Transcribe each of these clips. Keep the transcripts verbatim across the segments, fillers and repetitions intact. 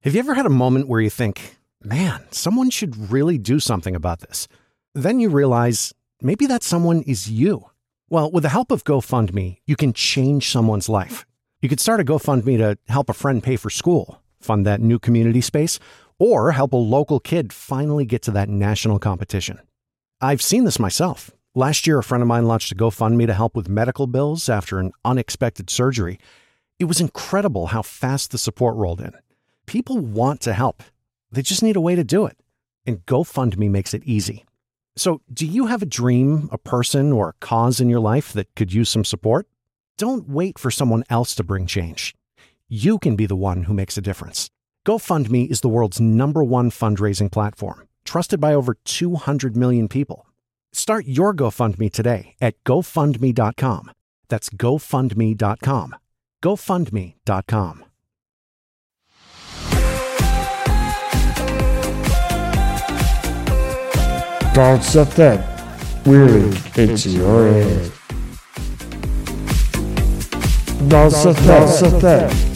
Have you ever had a moment where you think, man, someone should really do something about this? Then you realize maybe that someone is you. Well, with the help of GoFundMe, you can change someone's life. You could start a GoFundMe to help a friend pay for school, fund that new community space, or help a local kid finally get to that national competition. I've seen this myself. Last year, a friend of mine launched a GoFundMe to help with medical bills after an unexpected surgery. It was incredible how fast the support rolled in. People want to help. They just need a way to do it. And GoFundMe makes it easy. So, do you have a dream, a person, or a cause in your life that could use some support? Don't wait for someone else to bring change. You can be the one who makes a difference. GoFundMe is the world's number one fundraising platform, trusted by over two hundred million people. Start your GoFundMe today at GoFundMe dot com. That's GoFundMe dot com. GoFundMe dot com. Don't set that really into your head. Don't set that, don't set that.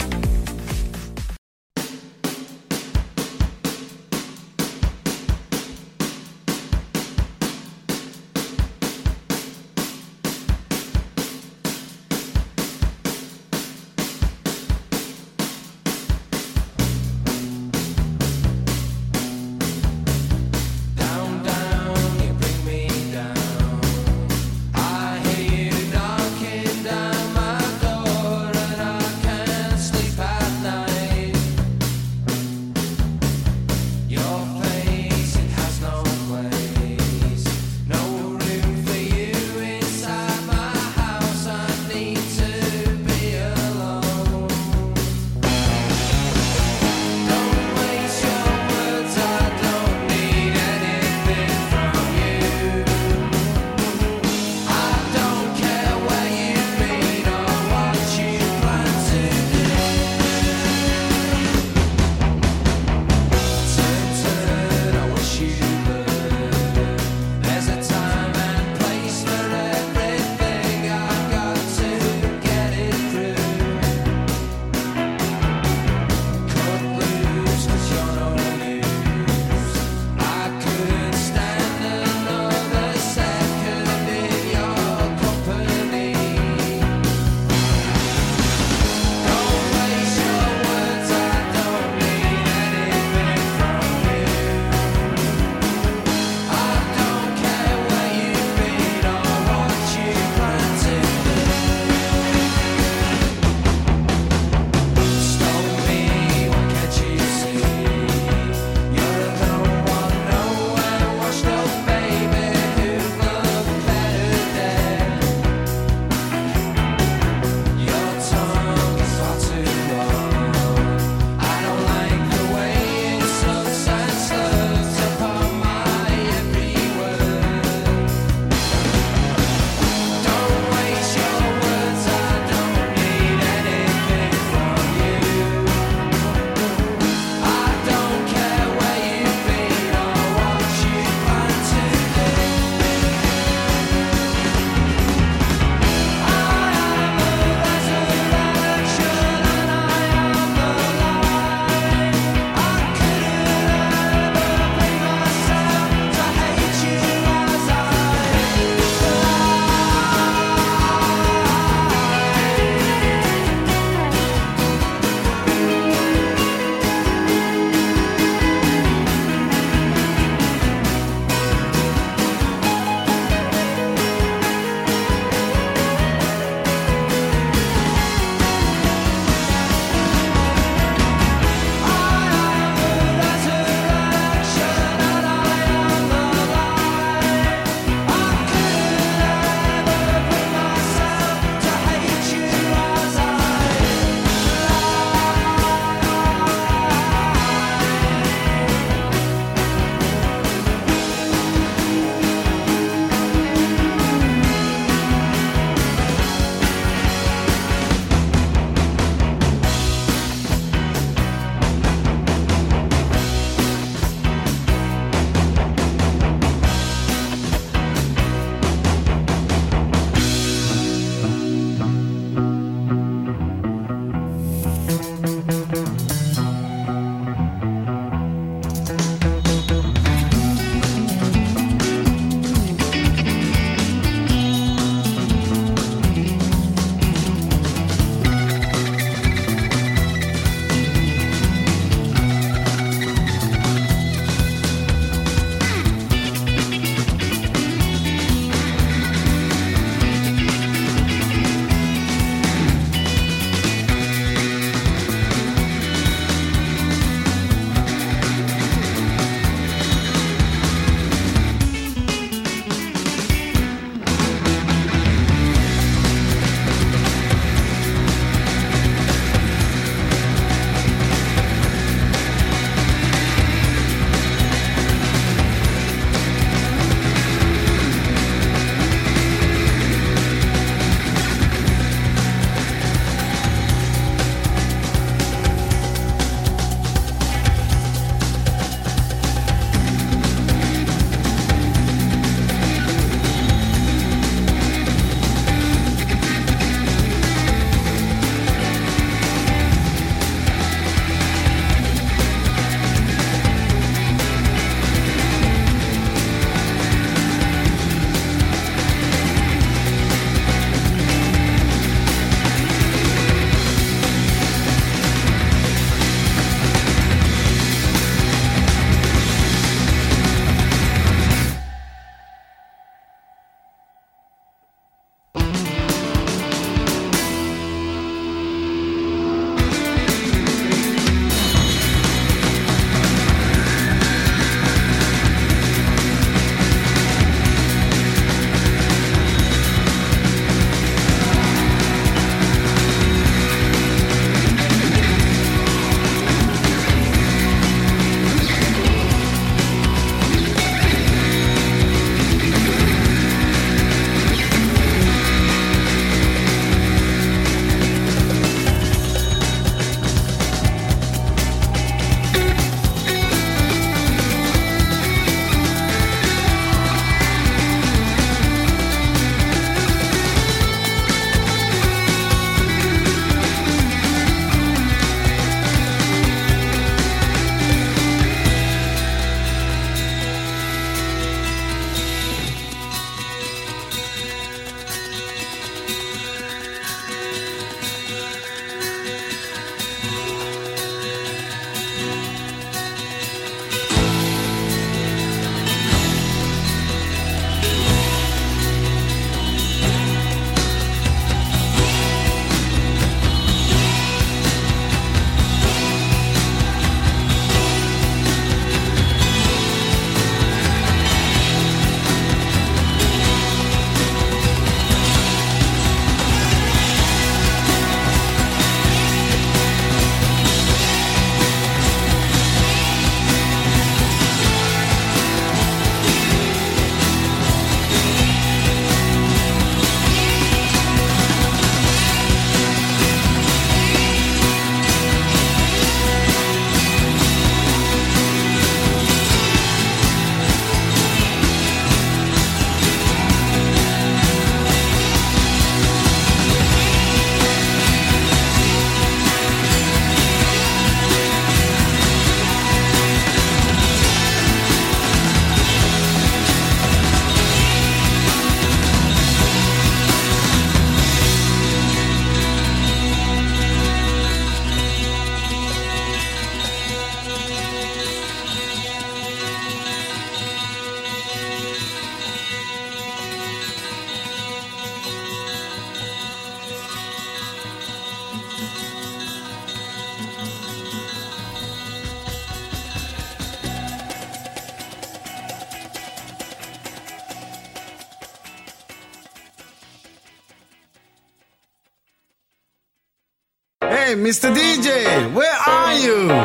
Hey, Mister D J, where are you?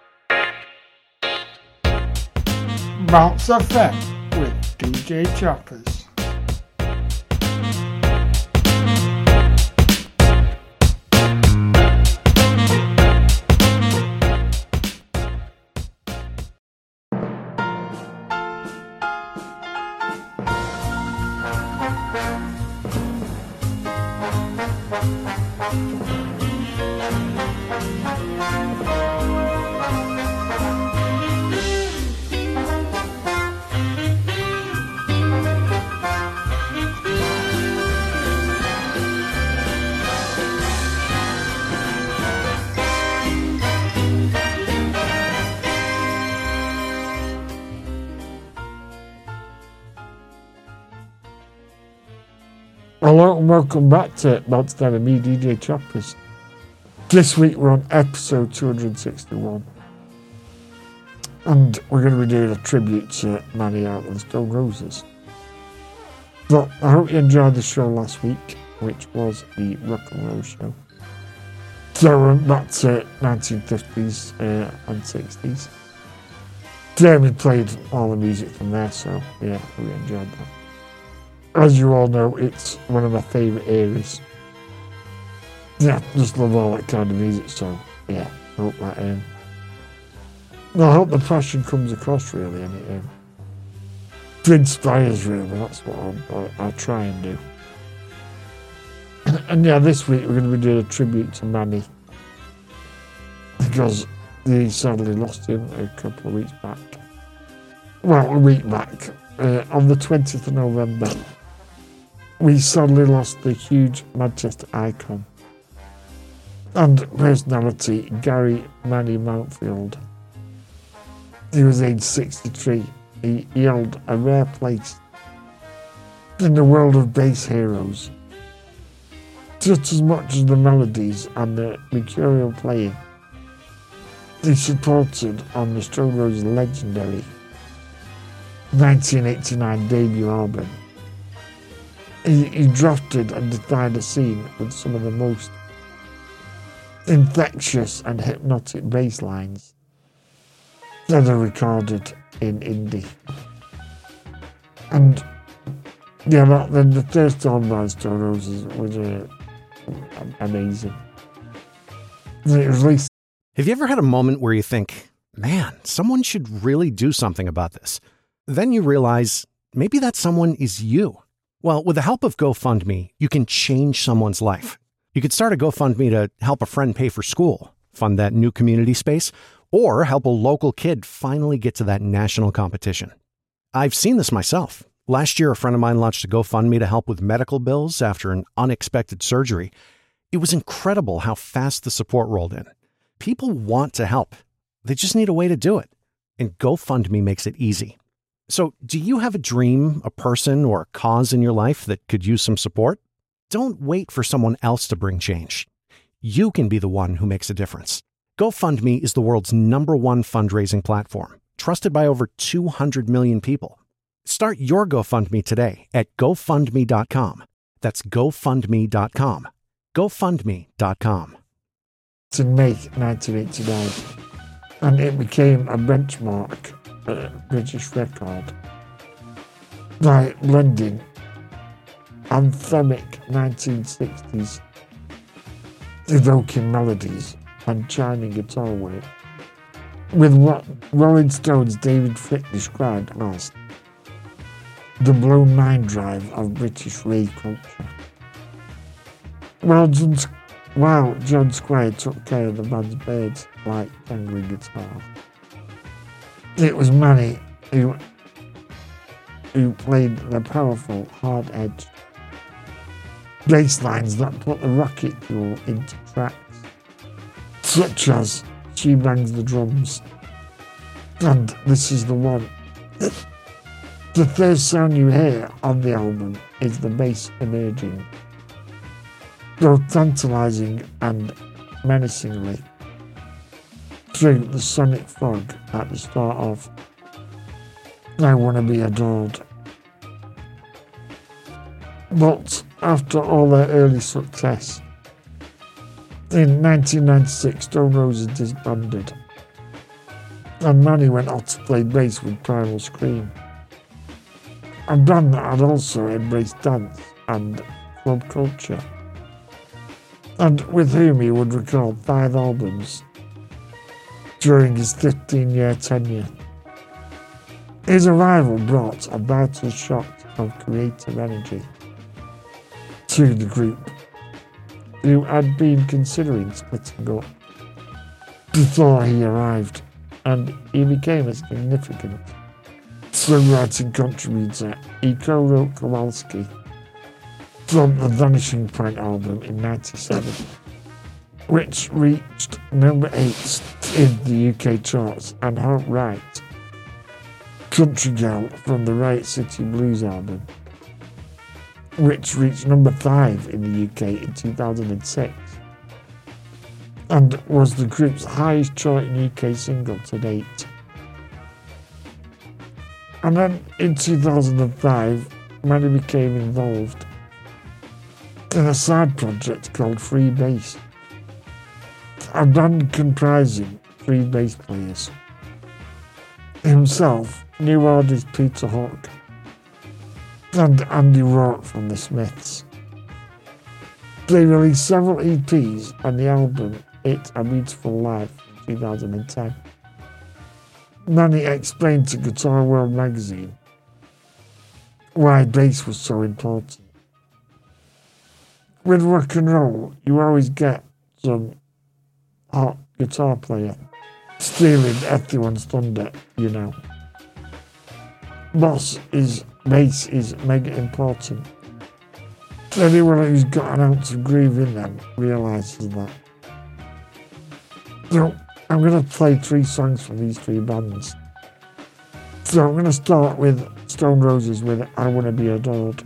Bounce F M with D J Choppers. Hello and welcome back to Bounce Down with me, D J Choppers. This week we're on episode two hundred sixty-one. And we're going to be doing a tribute to Manny out of the Stone Roses. But I hope you enjoyed the show last week, which was the Rock and Roll Show. So we're back to nineteen fifties uh, and sixties. Jamie played all the music from there, so yeah, we enjoyed that. As you all know, it's one of my favourite eras. Yeah, just love all that kind of music, so yeah, I hope that, um, I hope the passion comes across really, and it, um, it inspires really, that's what I'll, I'll try and do. And yeah, this week we're going to be doing a tribute to Manny, because he sadly lost him a couple of weeks back. Well, a week back, uh, on the twentieth of November. We sadly lost the huge Manchester icon and personality Gary Manny Mountfield. He was aged sixty-three. He, he held a rare place in the world of bass heroes. Just as much as the melodies and the mercurial playing, he supported on the Stone Roses' legendary nineteen eighty-nine debut album. He, he drafted and defined a scene with some of the most infectious and hypnotic bass lines that are recorded in indie. And yeah, that, then the first album by Stone Roses was uh, amazing. It was released. Have you ever had a moment where you think, man, someone should really do something about this? Then you realize maybe that someone is you. Well, with the help of GoFundMe, you can change someone's life. You could start a GoFundMe to help a friend pay for school, fund that new community space, or help a local kid finally get to that national competition. I've seen this myself. Last year, a friend of mine launched a GoFundMe to help with medical bills after an unexpected surgery. It was incredible how fast the support rolled in. People want to help. They just need a way to do it. And GoFundMe makes it easy. So, do you have a dream, a person, or a cause in your life that could use some support? Don't wait for someone else to bring change. You can be the one who makes a difference. GoFundMe is the world's number one fundraising platform, trusted by over two hundred million people. Start your GoFundMe today at go fund me dot com. That's go fund me dot com. go fund me dot com. In May nineteen eighty-nine, and it became a benchmark uh, British record by blending anthemic nineteen sixties evoking melodies and chiming guitar work with what Rolling Stone's David Frick described as the blown mind drive of British rave culture. While John, while John Squire took care of the band's birds like jangling guitar, it was Manny who, who played the powerful, hard-edged bass lines that put the rocket fuel into tracks, such as She Bangs the Drums and This Is the One. The first sound you hear on the album is the bass emerging, both tantalising and menacingly, through the sonic fog at the start of I Wanna Be Adored. But after all their early success, In nineteen ninety-six, Stone Roses disbanded, and Manny went on to play bass with Primal Scream, a band that had also embraced dance and club culture, and with whom he would record five albums during his fifteen-year tenure. His arrival brought a vital shot of creative energy to the group, who had been considering splitting up before he arrived, and he became a significant songwriting contributor. He co-wrote Kowalski from the Vanishing Point album in ninety-seven, which reached number eight in the U K charts, and helped write Country Girl from the Riot City Blues album, which reached number five in the U K in two thousand six, and was the group's highest charting U K single to date. And then in two thousand five, Manny became involved in a side project called Free Bass, a band comprising three bass players: himself, new artist Peter Hook, and Andy Rourke from the Smiths. They released several E Ps and the album It's a Beautiful Life in two thousand ten. Manny explained to Guitar World magazine why bass was so important. With rock and roll, you always get some hot guitar player stealing everyone's thunder, you know. Boss is bass is mega important. Anyone who's got an ounce of groove in them realises that. So I'm going to play three songs from these three bands. So I'm going to start with Stone Roses with I Wanna Be Adored,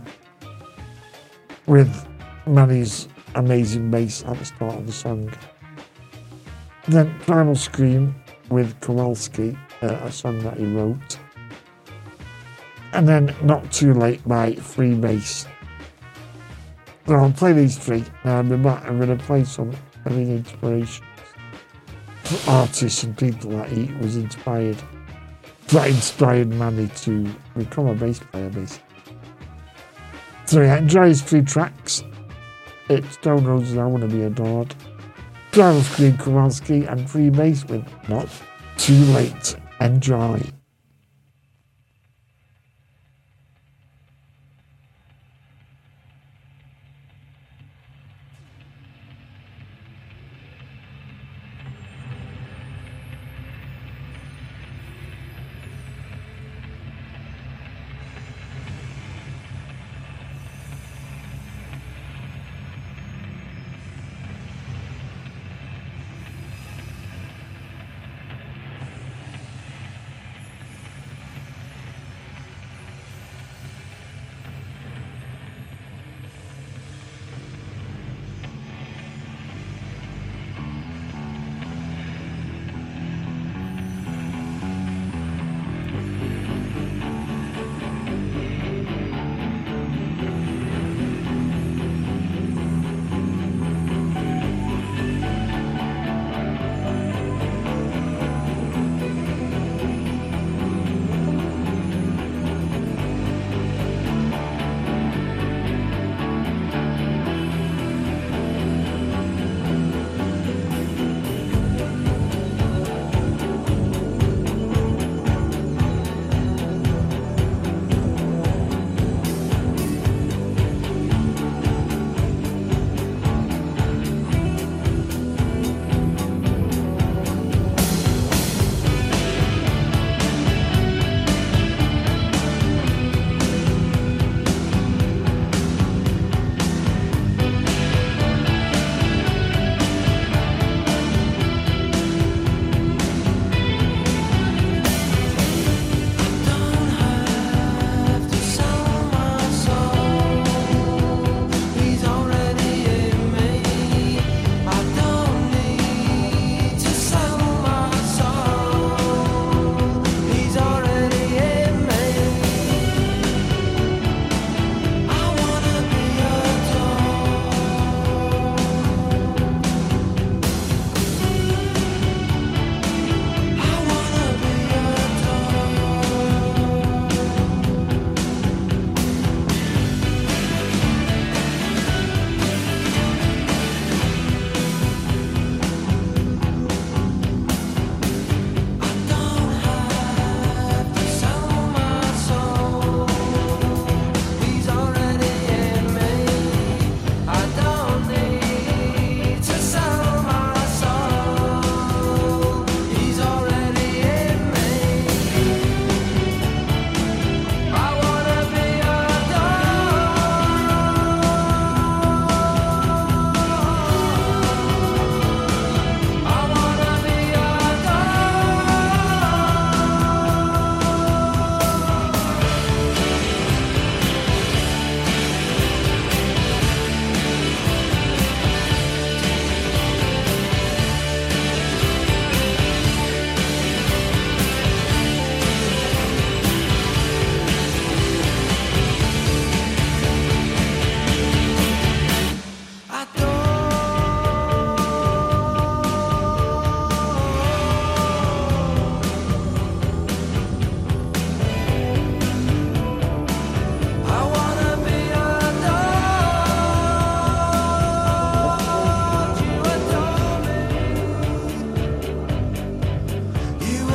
with Manny's amazing bass at the start of the song. Then Primal Scream with Kowalski, uh, a song that he wrote. And then Not Too Late by Free Bass. So I'll play these three. Now I'll be back. I'm going to play some of his inspirations for artists and people that he was inspired, that inspired Manny to become a bass player, basically. So yeah, enjoy his three tracks. It's Stone Roses, I Wanna Be Adored, Primal Scream, Kowalski, and Free Bass with Not Too Late. Enjoy.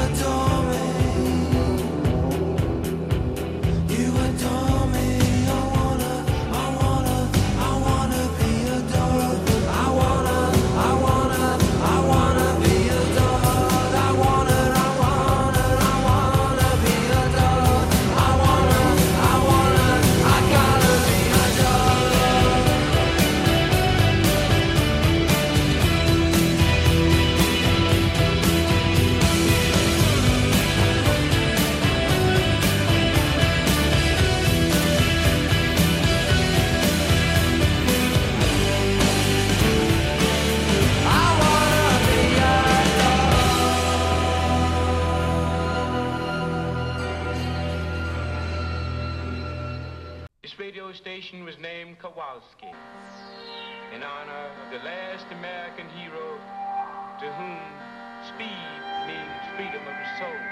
Station was named Kowalski in honor of the last American hero to whom speed means freedom of the soul.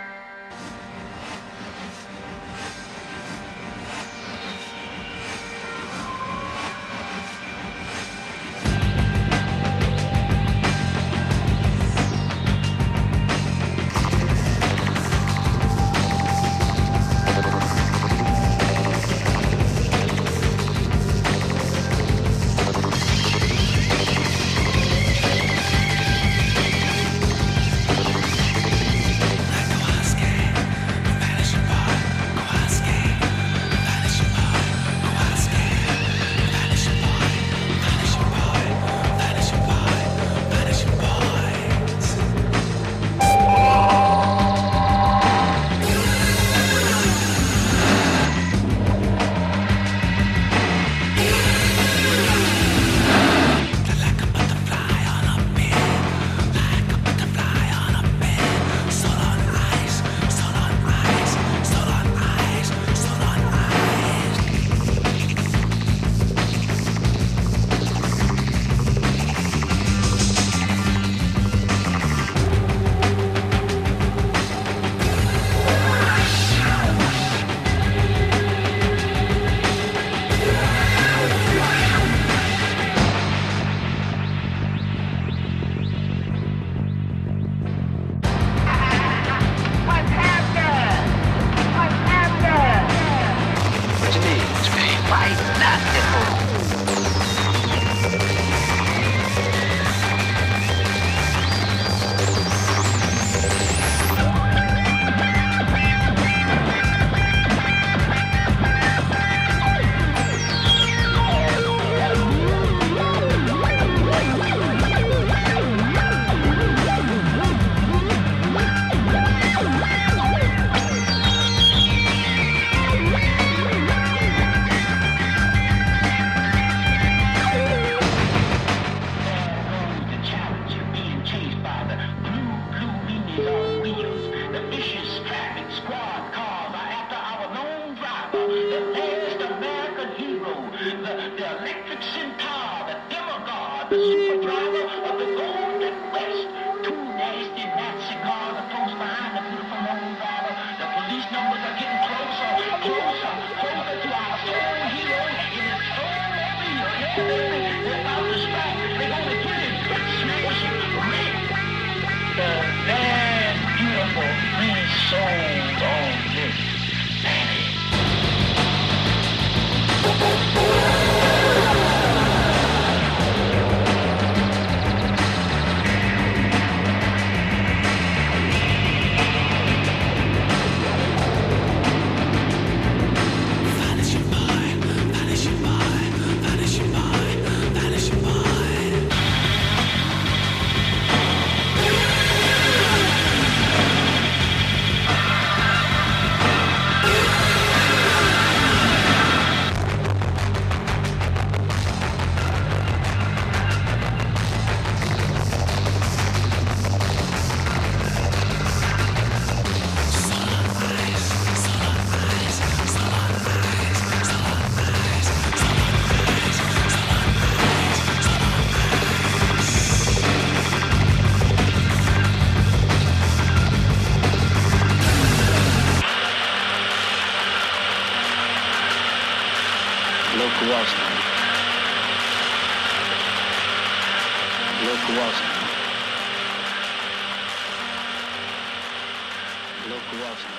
Lil Kowalski.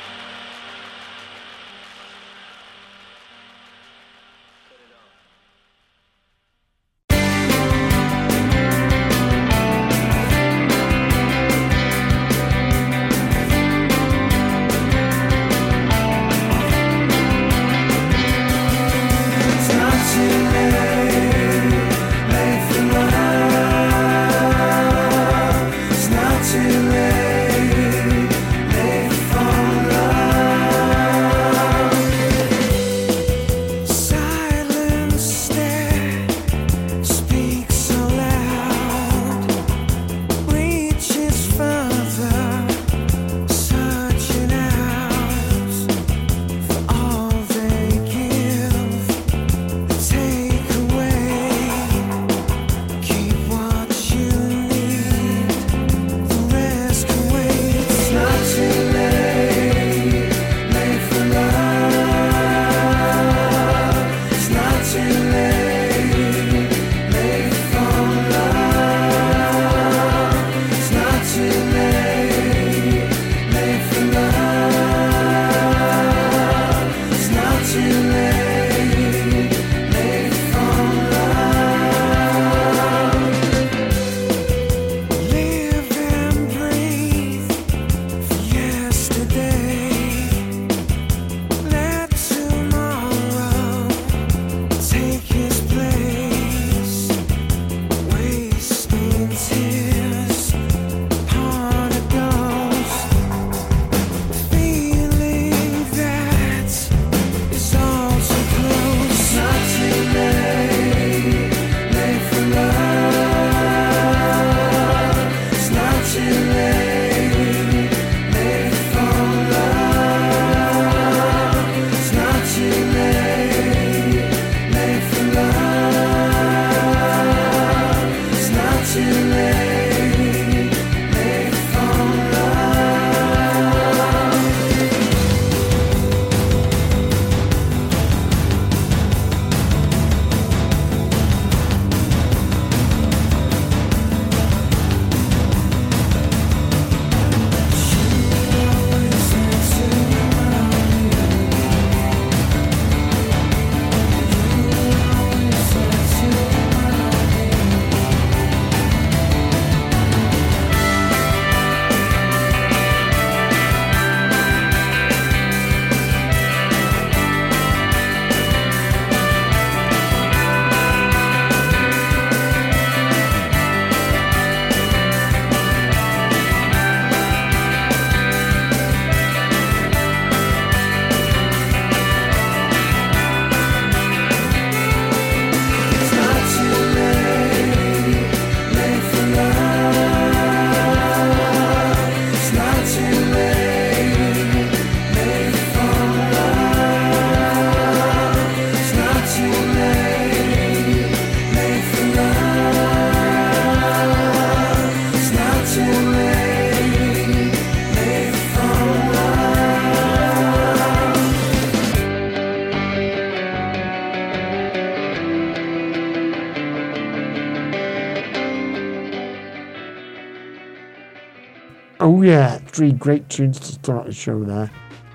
Oh yeah, three great tunes to start the show there.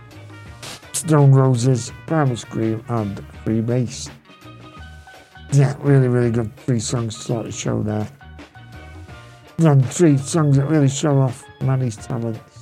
Stone Roses, Primal Scream and Freebase. Yeah, really, really good three songs to start the show there. And three songs that really show off Manny's talents.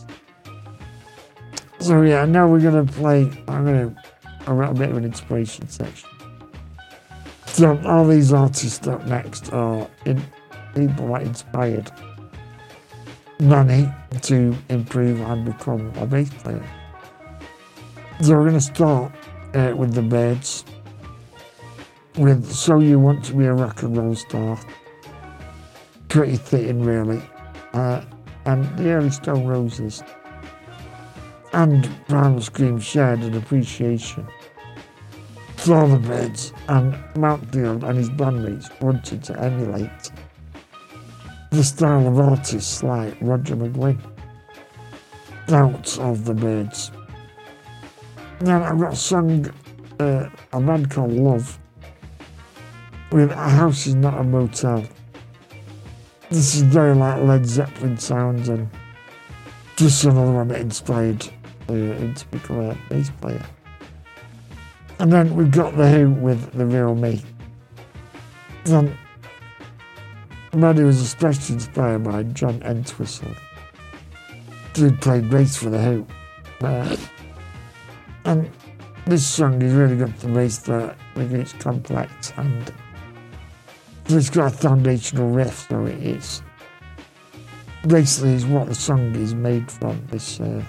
So yeah, now we're going to play, I'm going to, a little bit of an inspiration section. So all these artists up next are in, people that inspired Manny to improve and become a bass player. So we're going to start uh, with the Byrds, with So You Want to Be a Rock and Roll Star, pretty fitting really, uh, and the early Stone Roses, and Primal Scream shared an appreciation for the Byrds, and Mountfield and his bandmates wanted to emulate the style of artists like Roger McGuinn out of the Byrds. Then I've got a song, uh, a band called Love, with A House Is Not a Motel. This is very like Led Zeppelin sounds, and just another one that inspired uh, him to become a bass player. And then we've got The Who with The Real Me. And Maddie was especially inspired by John Entwistle, who played bass for The Who. Uh, and this song is really got the bass there, because it's complex and it's got a foundational riff, so it is basically is what the song is made from, this uh,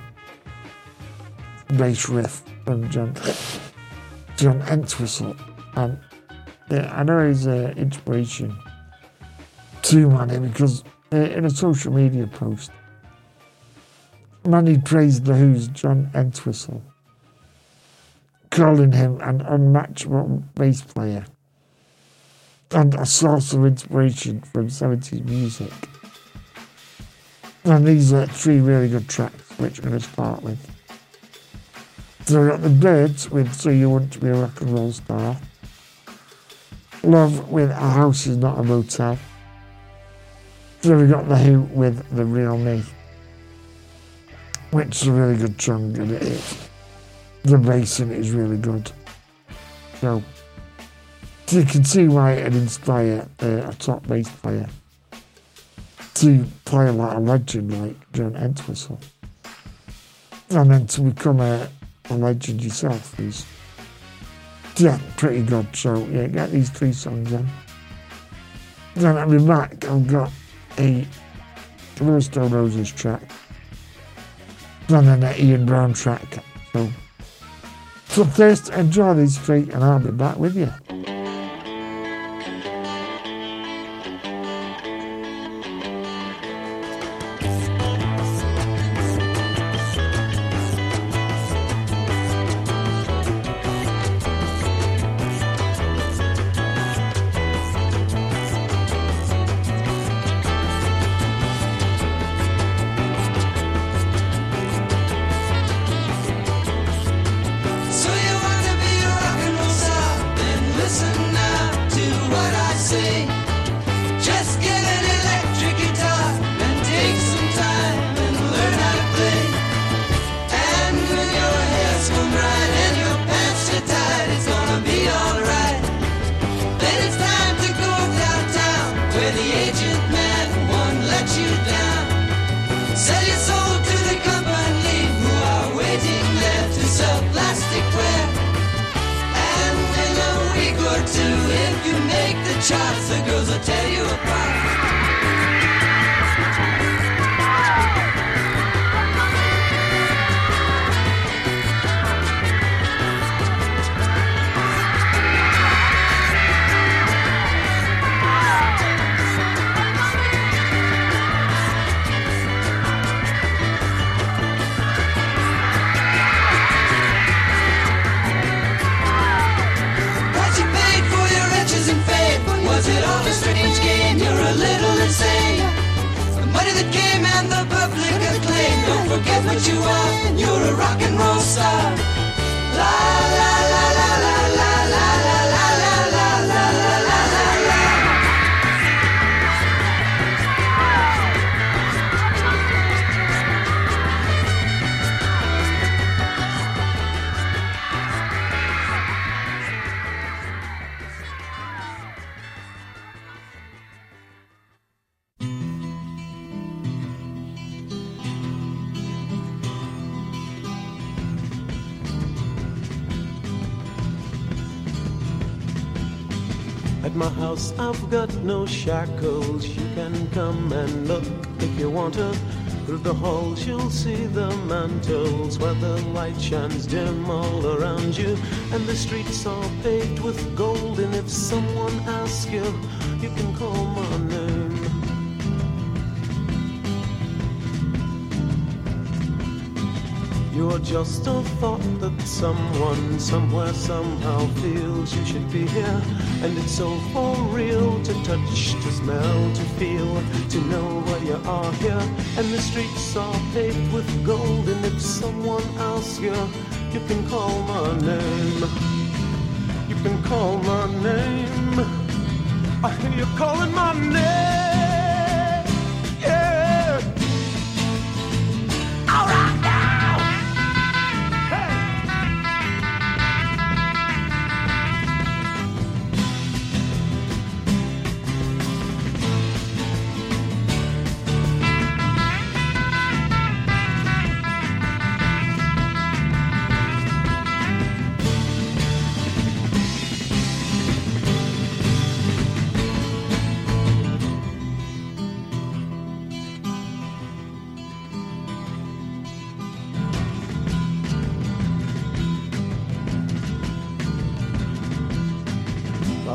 bass riff from John John Entwistle. And yeah, I know he's uh, inspiration to Manny because uh, in a social media post, Manny praised The Who's John Entwistle, calling him an unmatchable bass player and a source of inspiration from seventies music. And these are three really good tracks, which I'm going to start with. So we've got The Birds with So You Want to Be a Rock and Roll Star, Love with A House Is Not a Motel. So we've got The Who with The Real Me, which is a really good song, and it is. The bass in it is really good. So, so you can see why it would inspire uh, a top bass player to play like a legend like John Entwistle. And then to become a, a legend yourself is, yeah, pretty good. So, yeah, get these three songs in. Then at my back, I've got a Little Stone Roses track, and then an Ian Brown track. So, so first, enjoy these three, and I'll be back with you. At my house I've got no shackles. You can come and look if you want to. Through the halls you'll see the mantles where the light shines dim all around you. And the streets are paved with gold. And if someone asks you, you can call my name. You're just a thought that someone, somewhere, somehow feels you should be here. And it's so for real to touch, to smell, to feel, to know where you are here. And the streets are paved with gold. And if someone asks you, you can call my name. You can call my name. I hear you calling my name. Yeah.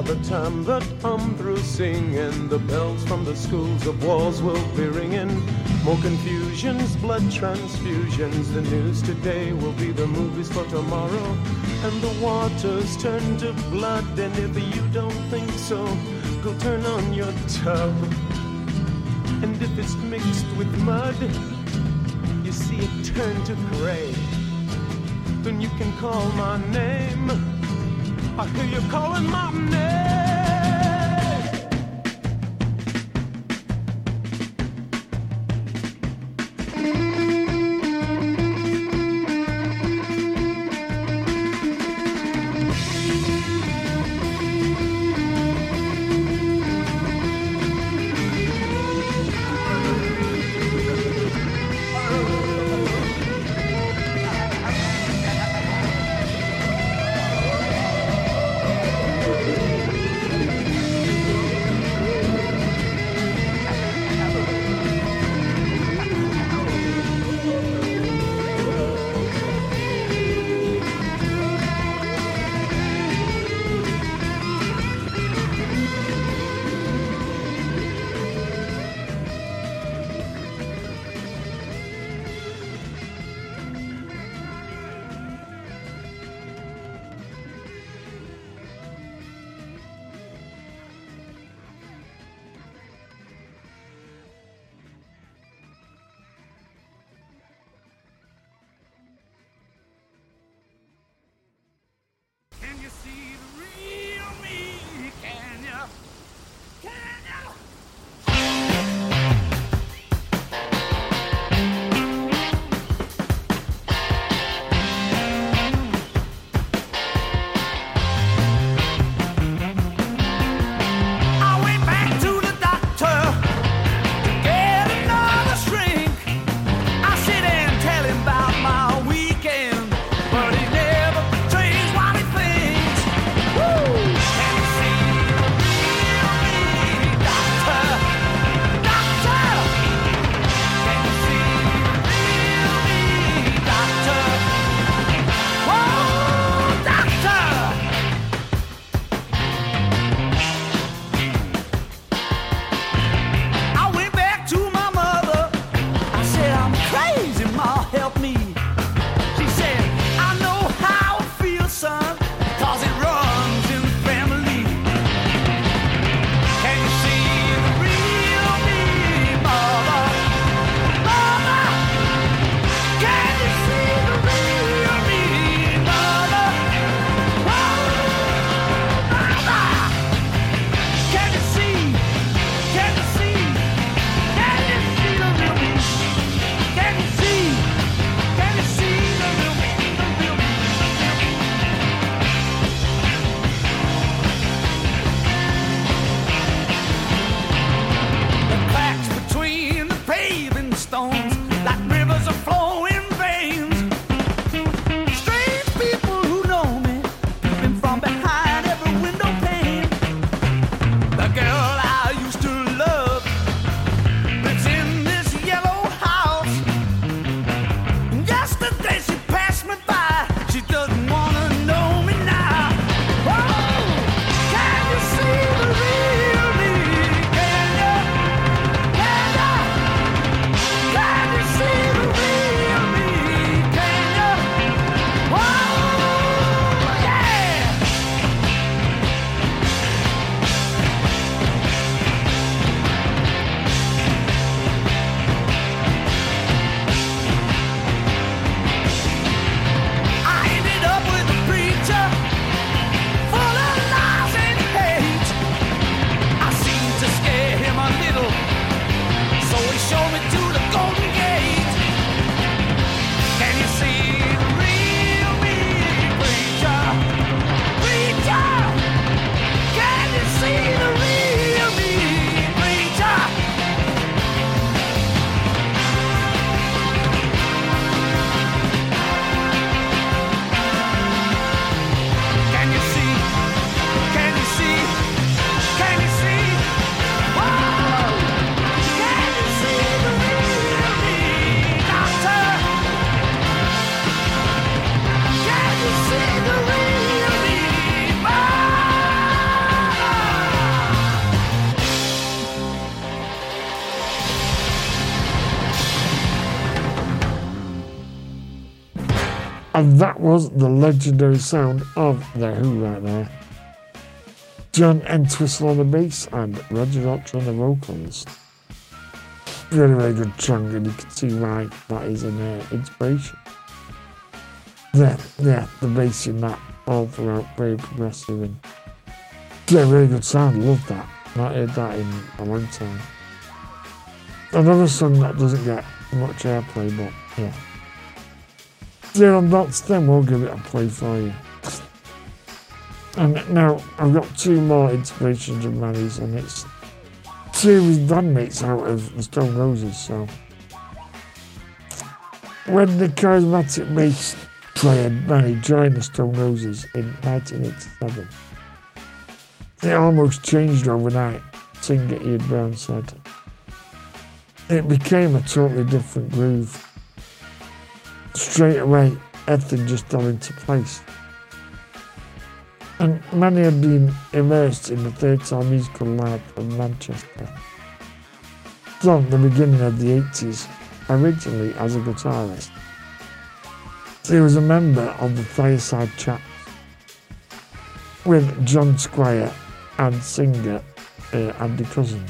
the time that I'm through singing, the bells from the schools of walls will be ringing. More confusions, blood transfusions. The news today will be the movies for tomorrow. And the waters turn to blood. And if you don't think so, go turn on your tub. And if it's mixed with mud, you see it turn to gray. Then you can call my name. I hear you calling my name. And that was the legendary sound of The Who right there. John Entwistle on the bass and Roger Daltrey on the vocals. Very, very good song, and you can see why that is an uh, inspiration. Yeah, yeah, the bass in that all throughout, very progressive and yeah, very good sound. Love that. Not heard that in a long time. Another song that doesn't get much airplay, but yeah. There on that stem, we'll give it a play for you. And now I've got two more inspirations of Manny's, and it's two of his bandmates out of the Stone Roses. So when the charismatic bass player Manny joined the Stone Roses in nineteen eighty-seven, it almost changed overnight, singer Ian Brown said. It became a totally different groove. Straight away, everything just fell into place. And Manny had been immersed in the theatre musical life of Manchester from the beginning of the eighties, originally as a guitarist. He was a member of the Fireside Chaps with John Squire and singer uh, Andy Cousins.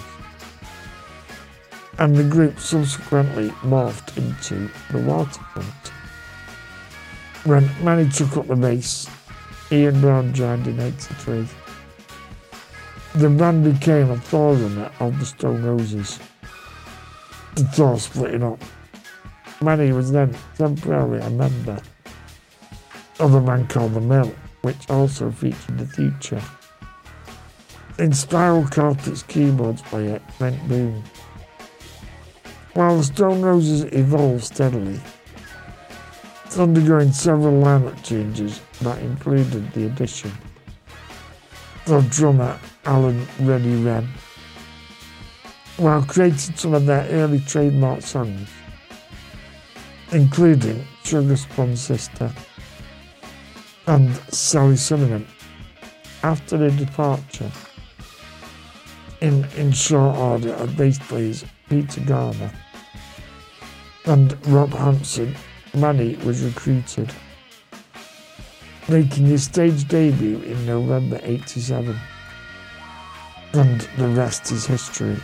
And the group subsequently morphed into the Waterfront. When Manny took up the bass, Ian Brown joined in eighty-three. The band became a forerunner of the Stone Roses, before splitting up. Manny was then temporarily a member of a band called The Mill, which also featured The Future. In Spiral Cortex keyboards player Brent Boone. While the Stone Roses evolved steadily, undergoing several lineup changes that included the addition of drummer Alan Rennie Wren, while creating some of their early trademark songs, including Sugar Plum Sister and Sally Cinnamon. After their departure, in, in short order of bass players Peter Garner and Rob Hampson, Manny was recruited, making his stage debut in November eighty-seven, and the rest is history.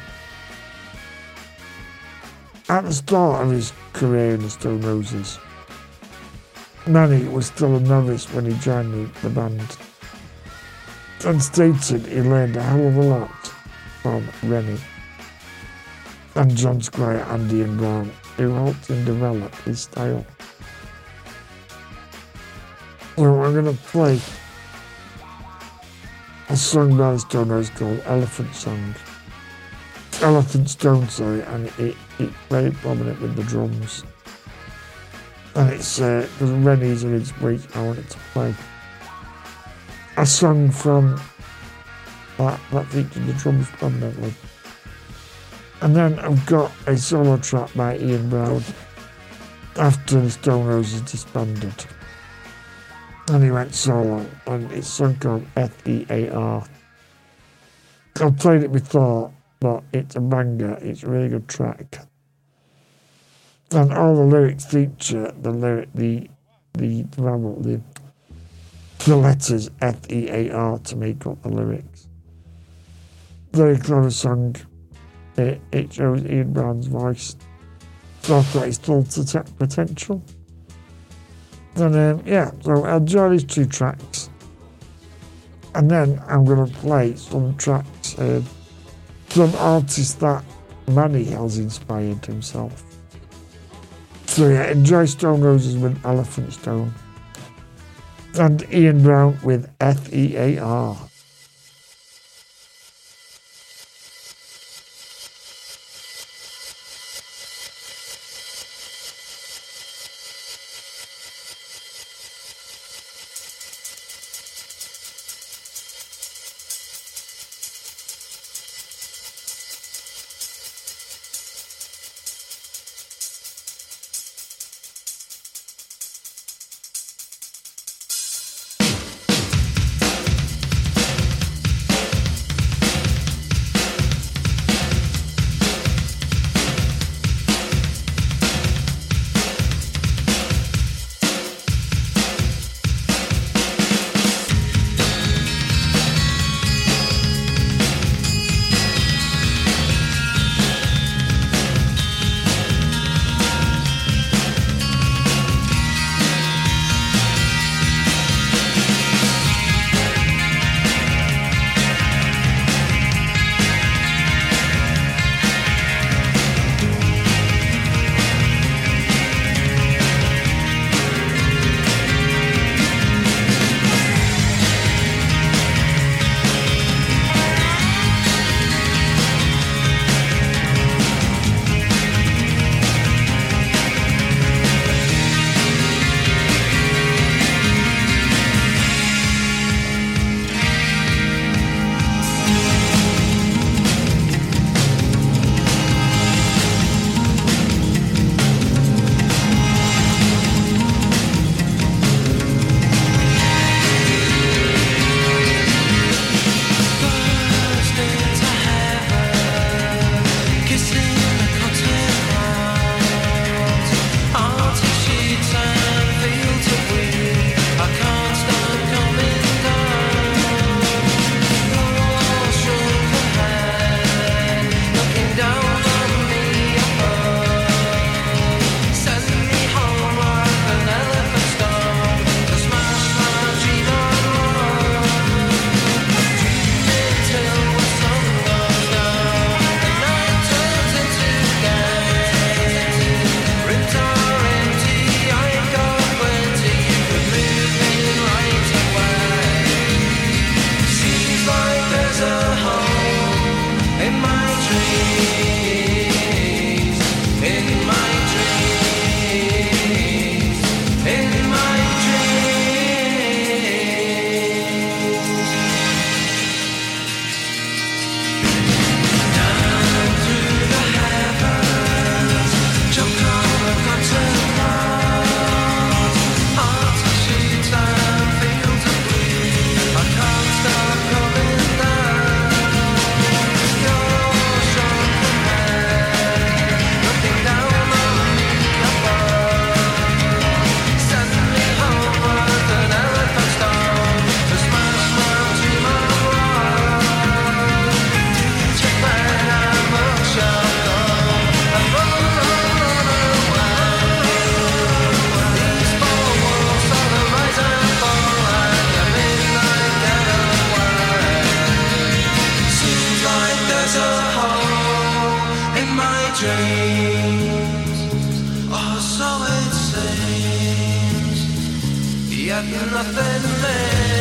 At the start of his career in the Stone Roses, Manny was still a novice when he joined the band, and stated he learned a hell of a lot from Rennie and John Squire and Ian Brown, who helped him develop his style. Well, I'm going to play a song by the Stone Roses called Elephant Song. Elephant Stone, sorry, and it, it's very prominent with the drums. And it's, because uh, Rennie's an inspiration, I wanted to play a song from that, that featured the drums prominently. And then I've got a solo track by Ian Brown after the Stone Roses disbanded. And he went solo, and it's a song called F E A R. I've played it before, but it's a banger, it's a really good track. And all the lyrics feature the lyric, the the the, the letters F E A R to make up the lyrics. Very clever song. It, it shows Ian Brown's voice. So I've got his full potential. And um, yeah, so I'll enjoy these two tracks. And then I'm going to play some tracks uh, from artists that Manny has inspired himself. So yeah, enjoy Stone Roses with Elephant Stone. And Ian Brown with F E A R. got nothing left.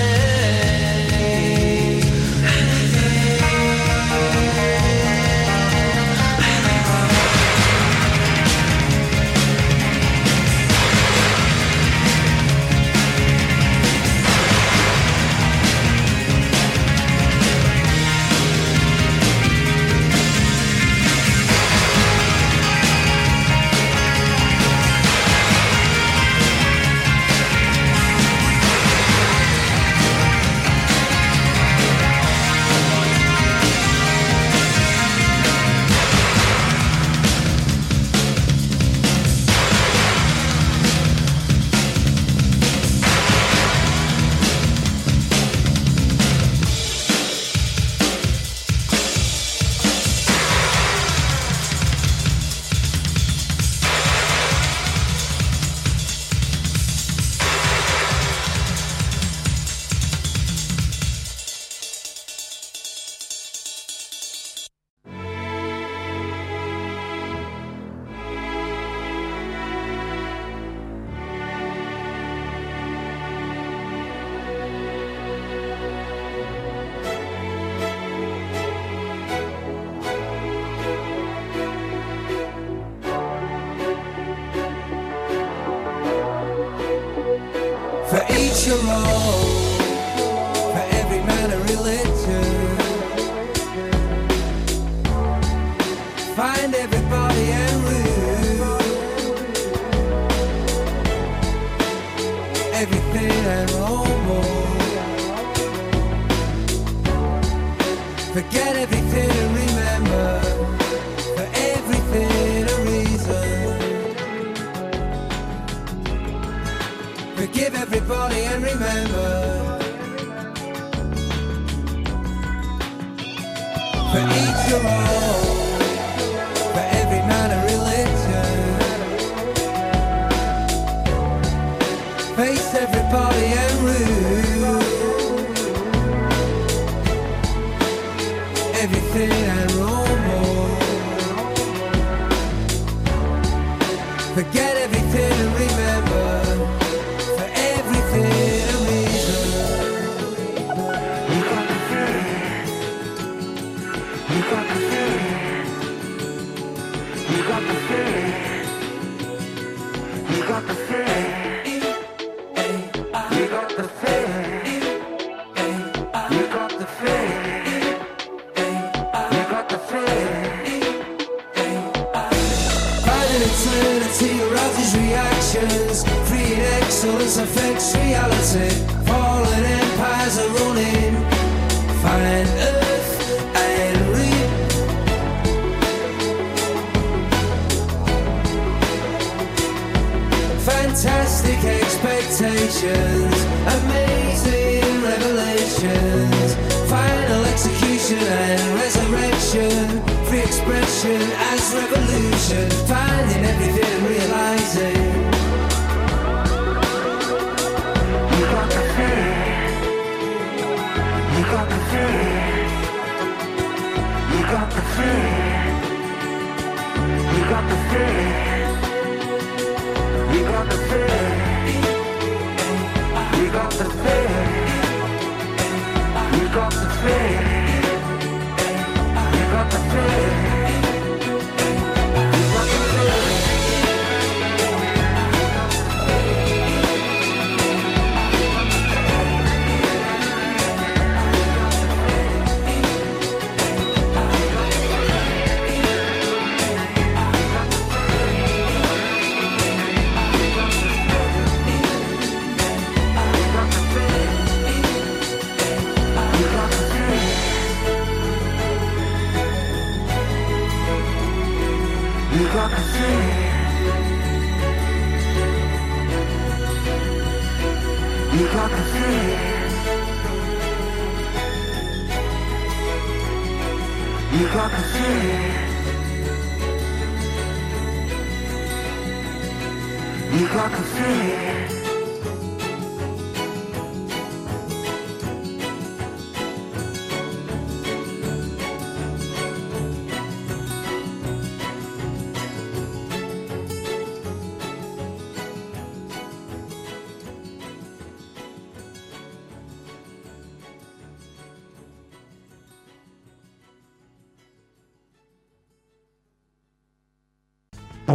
For each your own, for every man a religion. Find everybody and rule everything and more. Forget everything and remember, for everything a reason. Forgive everybody and remember, for each your own, for every man a religion. Face everybody and rule everything and more. Forget everything and remember, freeing excellence affects reality. Fallen empires are running. Find earth and reap. Fantastic expectations, amazing revelations. Final execution and resurrection. Free expression as revolution. Finding everything and realizing.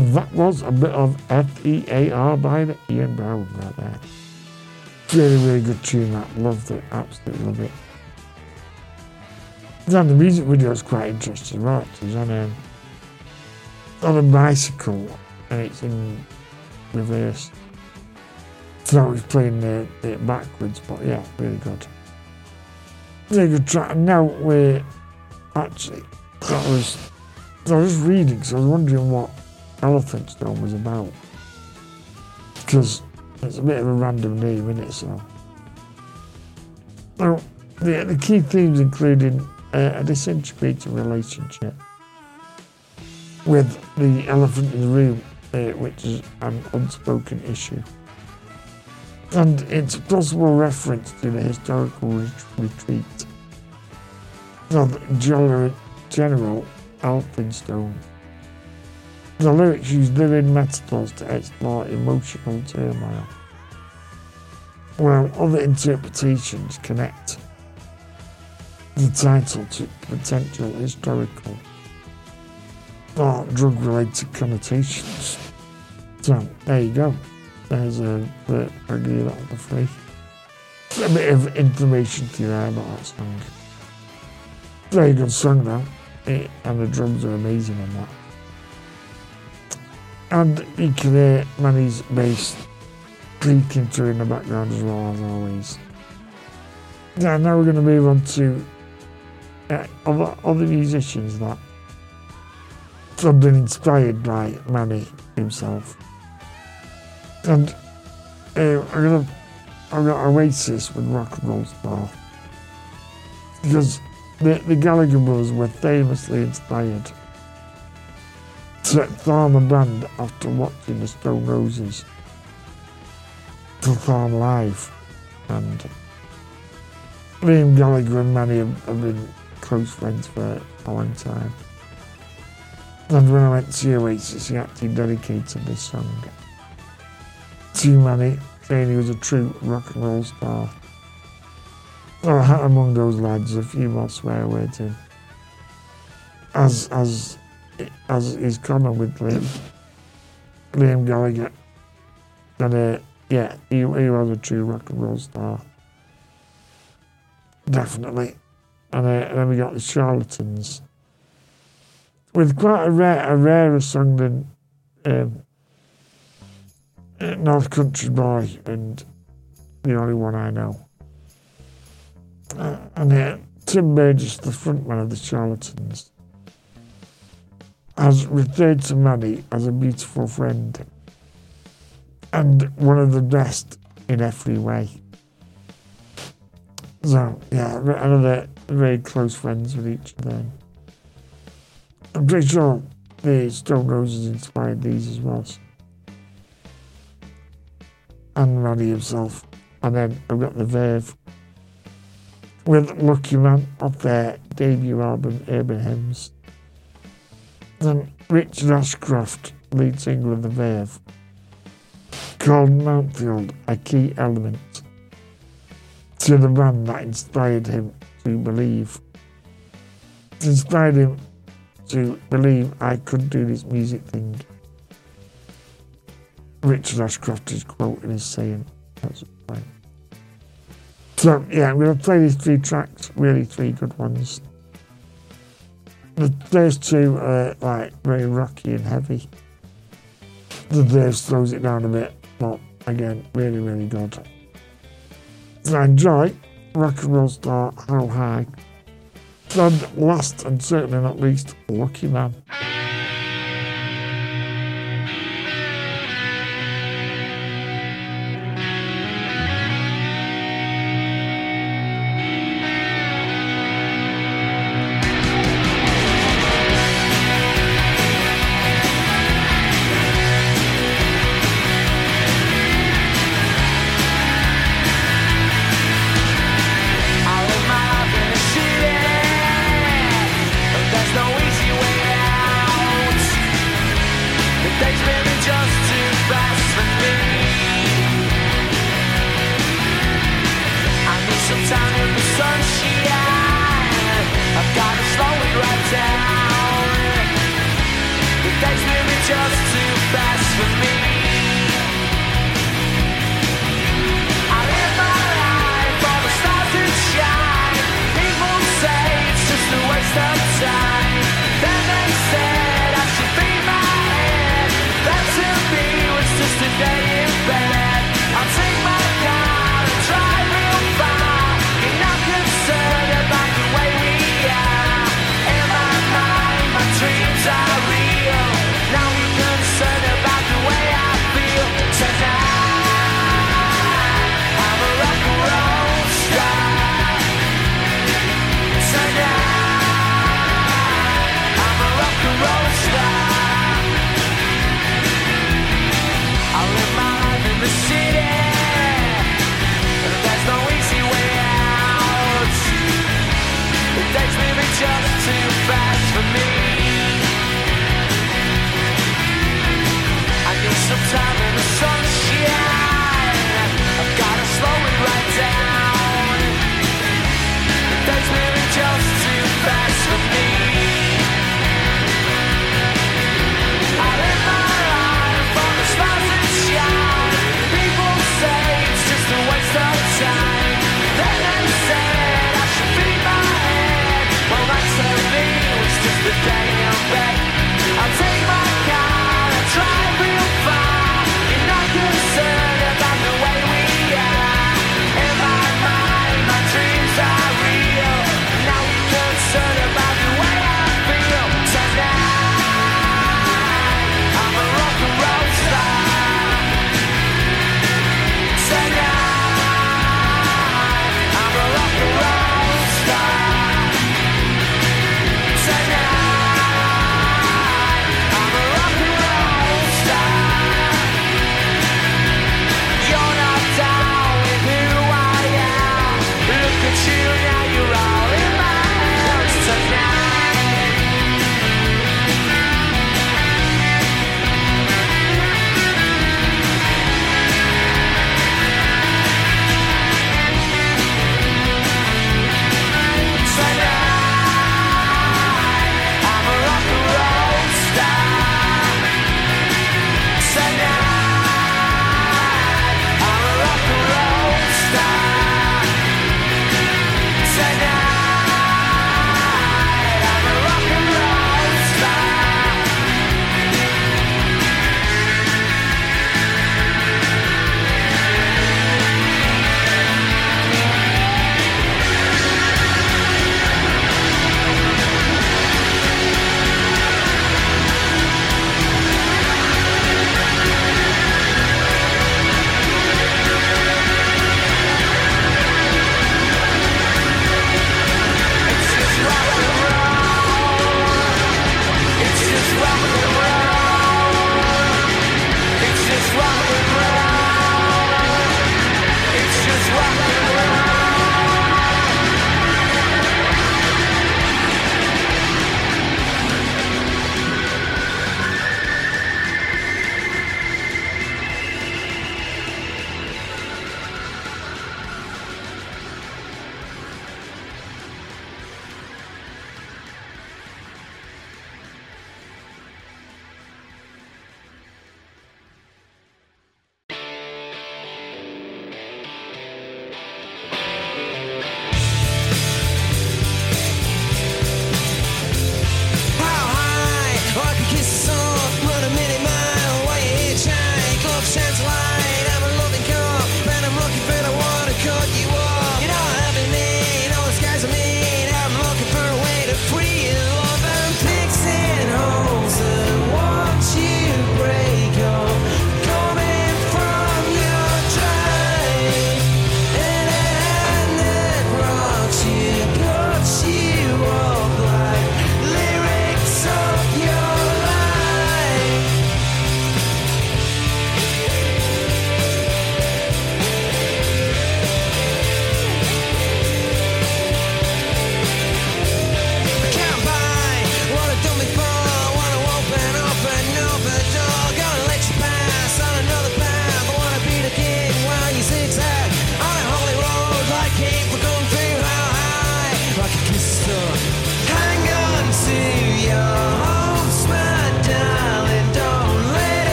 And that was a bit of F E A R by the Ian Brown right there. Really, really good tune, that. Loved it. Absolutely love it. Then the music video is quite interesting, right? It's on a, on a bicycle and it's in reverse. So he's playing it, it backwards, but yeah, really good. Really good track. And now we're actually, that was, I was just reading because I was wondering what Elephant Stone was about. Because it's a bit of a random name, isn't it? So, now, the, the key themes including uh, a disintegrating relationship with the elephant in the room, uh, which is an unspoken issue. And it's a possible reference to the historical ret- retreat of General, General Elphinstone. The lyrics use vivid metaphors to explore emotional turmoil, while other interpretations connect the title to potential historical or drug-related connotations. So, there you go. There's a bit of that on the free. A bit of information to you there about that song. Very good song though, it, and the drums are amazing on that. And you can hear Manny's bass creaking through in the background as well, as always. Yeah, now we're going to move on to uh, other, other musicians that have been inspired by Manny himself. And uh, I'm gonna, I've got Oasis with Rock and Roll Star. Because the, the Gallagher brothers were famously inspired to form a band after watching the Stone Roses perform live. And Liam Gallagher and Manny have, have been close friends for a long time. And when I went to see Oasis, he actually dedicated this song to Manny, saying he was a true rock and roll star. Or among those lads, a few more swear words in. As as as is common with Liam, Liam Gallagher. And uh, yeah, he, he was a true rock and roll star. Definitely. And, uh, and then we got the Charlatans. With quite a rare, a rarer song than um, North Country Boy, and the only one I know. Uh, and uh, Tim Burgess, the frontman of the Charlatans, has referred to Manny as a beautiful friend and one of the best in every way. So, yeah, I know they're very close friends with each other. I'm pretty sure the Stone Roses inspired these as well. And Manny himself. And then I've got the Verve with Lucky Man off their debut album Urban Hymns. Then Richard Ashcroft, lead singer of the Verve, called Mountfield a key element to the band that inspired him to believe. It inspired him to believe I could do this music thing. Richard Ashcroft is quoting his saying. That's right. So yeah, I'm going to play these three tracks, really three good ones. The first two are like very rocky and heavy. The Verve slows it down a bit, but again, really, really good. So enjoy Rock and Roll Star, How High. And last and certainly not least, Lucky Man. Just to just for me. I live my life for the stars that shine. People say it's just a waste of time. Then they said I should be my head. That to me was just a day in bed. I'll take my car and drive real far. You're not concerned about the way we are. In my mind, my dreams are real. Now you're concerned about the way I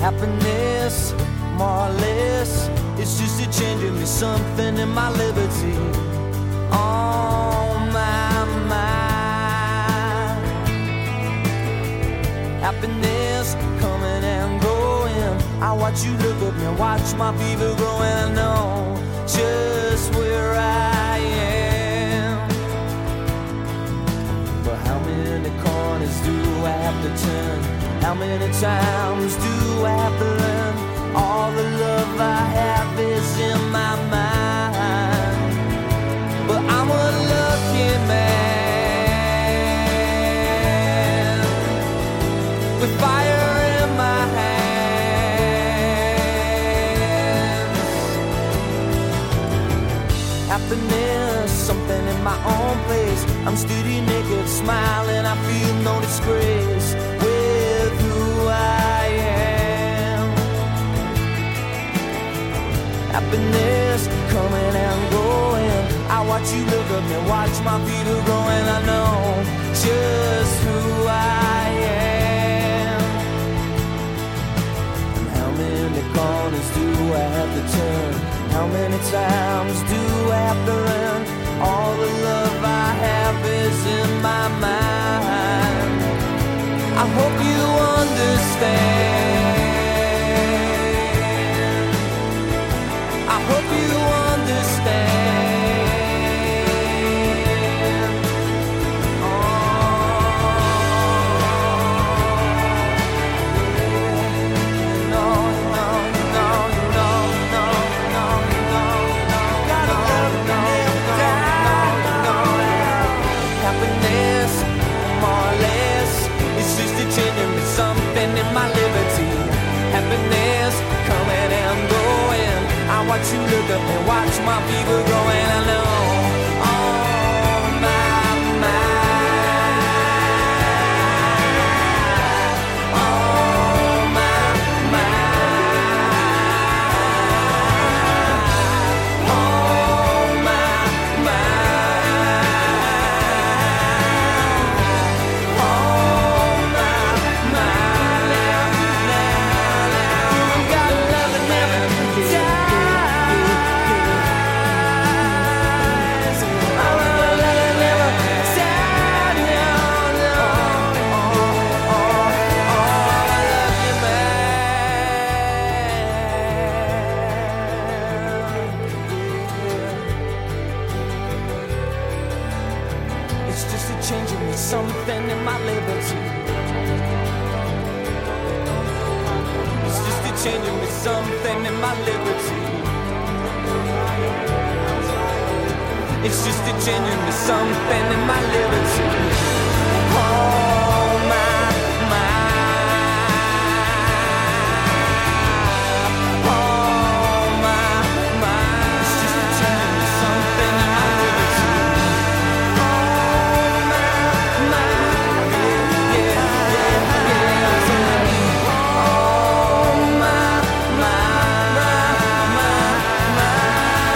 Happiness, more or less, it's just a change in me, something in my liberty. On my mind. Happiness coming and going. I watch you look at me, watch my fever growing. I know just where I am. But how many corners do I have to turn? How many times do I have to learn? All the love I have is in my mind. But I'm a lucky man with fire in my hands. Happiness, something in my own place. I'm steady naked, smiling, I feel no disgrace with who I am. Happiness coming and going. I watch you look at me, watch my feet are growing. I know just who I am. And how many corners do I have to turn? How many times do I have to learn? All the love I have is in my mind. I hope you understand. I hope you understand. Something in my liberty, happiness coming and going. I watch you look up and watch my fever growing. I know on my mind, on my mind, on my mind, on my mind. Got love that never dies. I love that never dies. No, no. Oh, oh, oh, I love you, man. It's just a change in me, something in my liberty. It's just a change in me, something in my liberty. It's just a change in me, something in my liberty. Oh, my, my. Oh, my, my. It's just a change in me, something in my liberty. Oh, my, my. Yeah, yeah, yeah. Oh, my, my, my, my, my.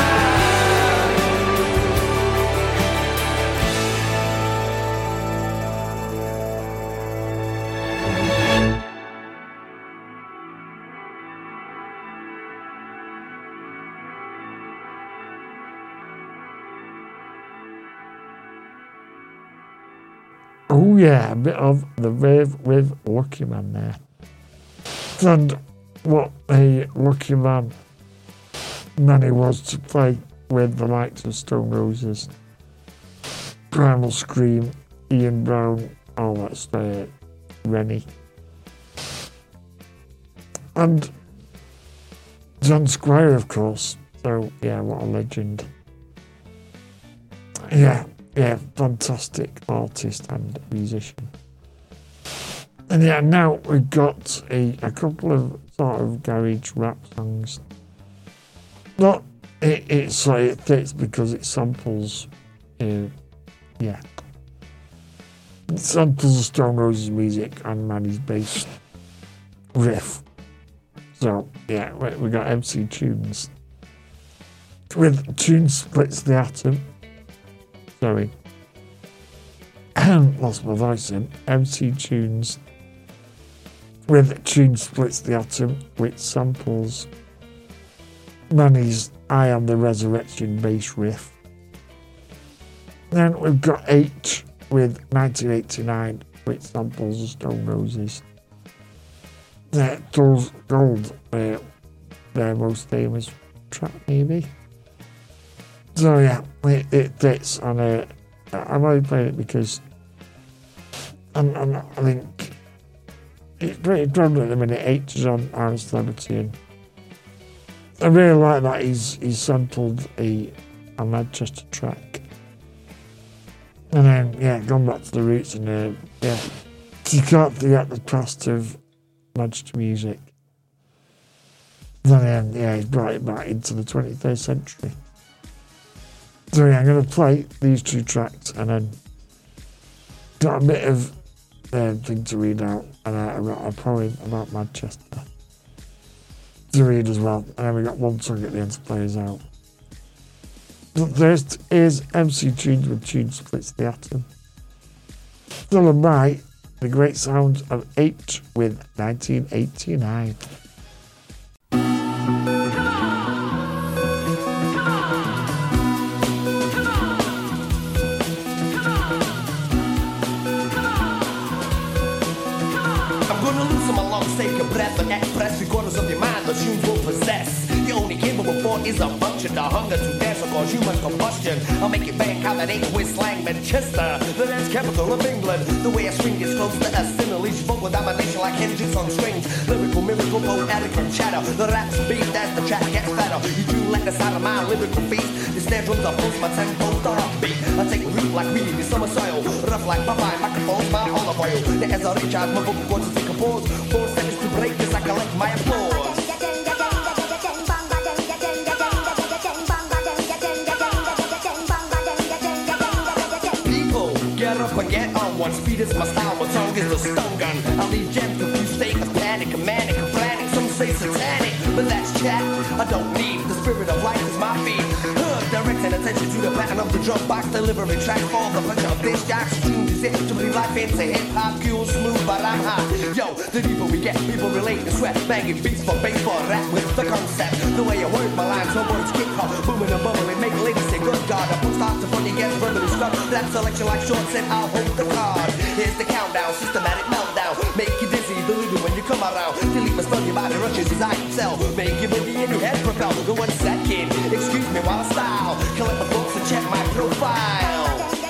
Oh yeah, a bit of the rave with Lucky Man there. And what a lucky man Manny was to play with the likes of Stone Roses, Primal Scream, Ian Brown, oh that's uh, Rennie. And John Squire, of course. So yeah, what a legend. Yeah. Yeah, fantastic artist and musician. And yeah, now we've got a, a couple of sort of garage rap songs. Not, it, it's like it fits because it samples, uh, yeah. It samples Stone Roses music and Manny's bass riff. So yeah, we, we got M C Tunes. With Tune Splits the Atom. Sorry. Lost my voice in. M C Tunes with Tune Splits the Atom, which samples Manny's I Am the Resurrection bass riff. Then we've got Eight with nineteen eighty-nine, which samples the Stone Roses. Uh, Gold, Gold uh, their most famous track, maybe. So yeah, it, it fits, and uh, I'm only playing it because I'm, I'm, I think it's pretty prevalent at the minute. Eight is on Iron Celebrity, and I really like that he's he's sampled a a Manchester track, and then yeah, gone back to the roots, and uh, yeah, you can't forget the past of Manchester music. Then um, yeah, he's brought it back into the twenty-first century. So yeah, I'm going to play these two tracks, and then got a bit of uh, thing to read out, and uh, I've got a poem about Manchester to read as well, and then we got one song at the end to play us out. But first is M C Tunes with Tune Splits the Atom, followed by the great sounds of Eight with nineteen eighty-nine. Take a breath and express three quarters of your mind the tunes will possess. The only capable for is a function, the hunger to dance or cause human combustion. I'll make it bang how that ain't with slang Manchester, the dance capital of England. The way I swing is close to a simile, vocal domination like Hendrix on strings. Lyrical, miracle, poetic and chatter. The rap's beat as the track gets better. You do like the sound of my lyrical feet. The snare drums are post my tempo, the heartbeat. I take root like weed in summer soil, rough like Popeye, microphones, my olive oil. The as I recharge my vocal cords to take a pause. Four seconds to break this, I collect my applause. People, get up and get on. One speed is my style, my tongue is the stun gun. I leave gems to few state of panic, a manic, a frantic. Some say satanic, but that's chat. I don't need the spirit of life is my feet. Hood, directing attention to the pattern of the drum box, delivering tracks for the pleasure of this jocks. Tunes is it to breathe life into hip hop, cool, smooth, but I'm hot. Yo, the deeper we get, people relate and sweat. Banging beats for bass for rap with the concept. The way I word my lines, no words kick off, booming and bubbling, make ladies say good God. I put start to funny gets verbally struck. That selection like shorts and I'll hold the card. Here's the countdown, systematic meltdown. Make you dizzy, delusional when you come around. Delete my stun, your body rushes as I excel. Make you boogie and your head propel. Go one second, excuse me while I style. Collect my books and check my profile.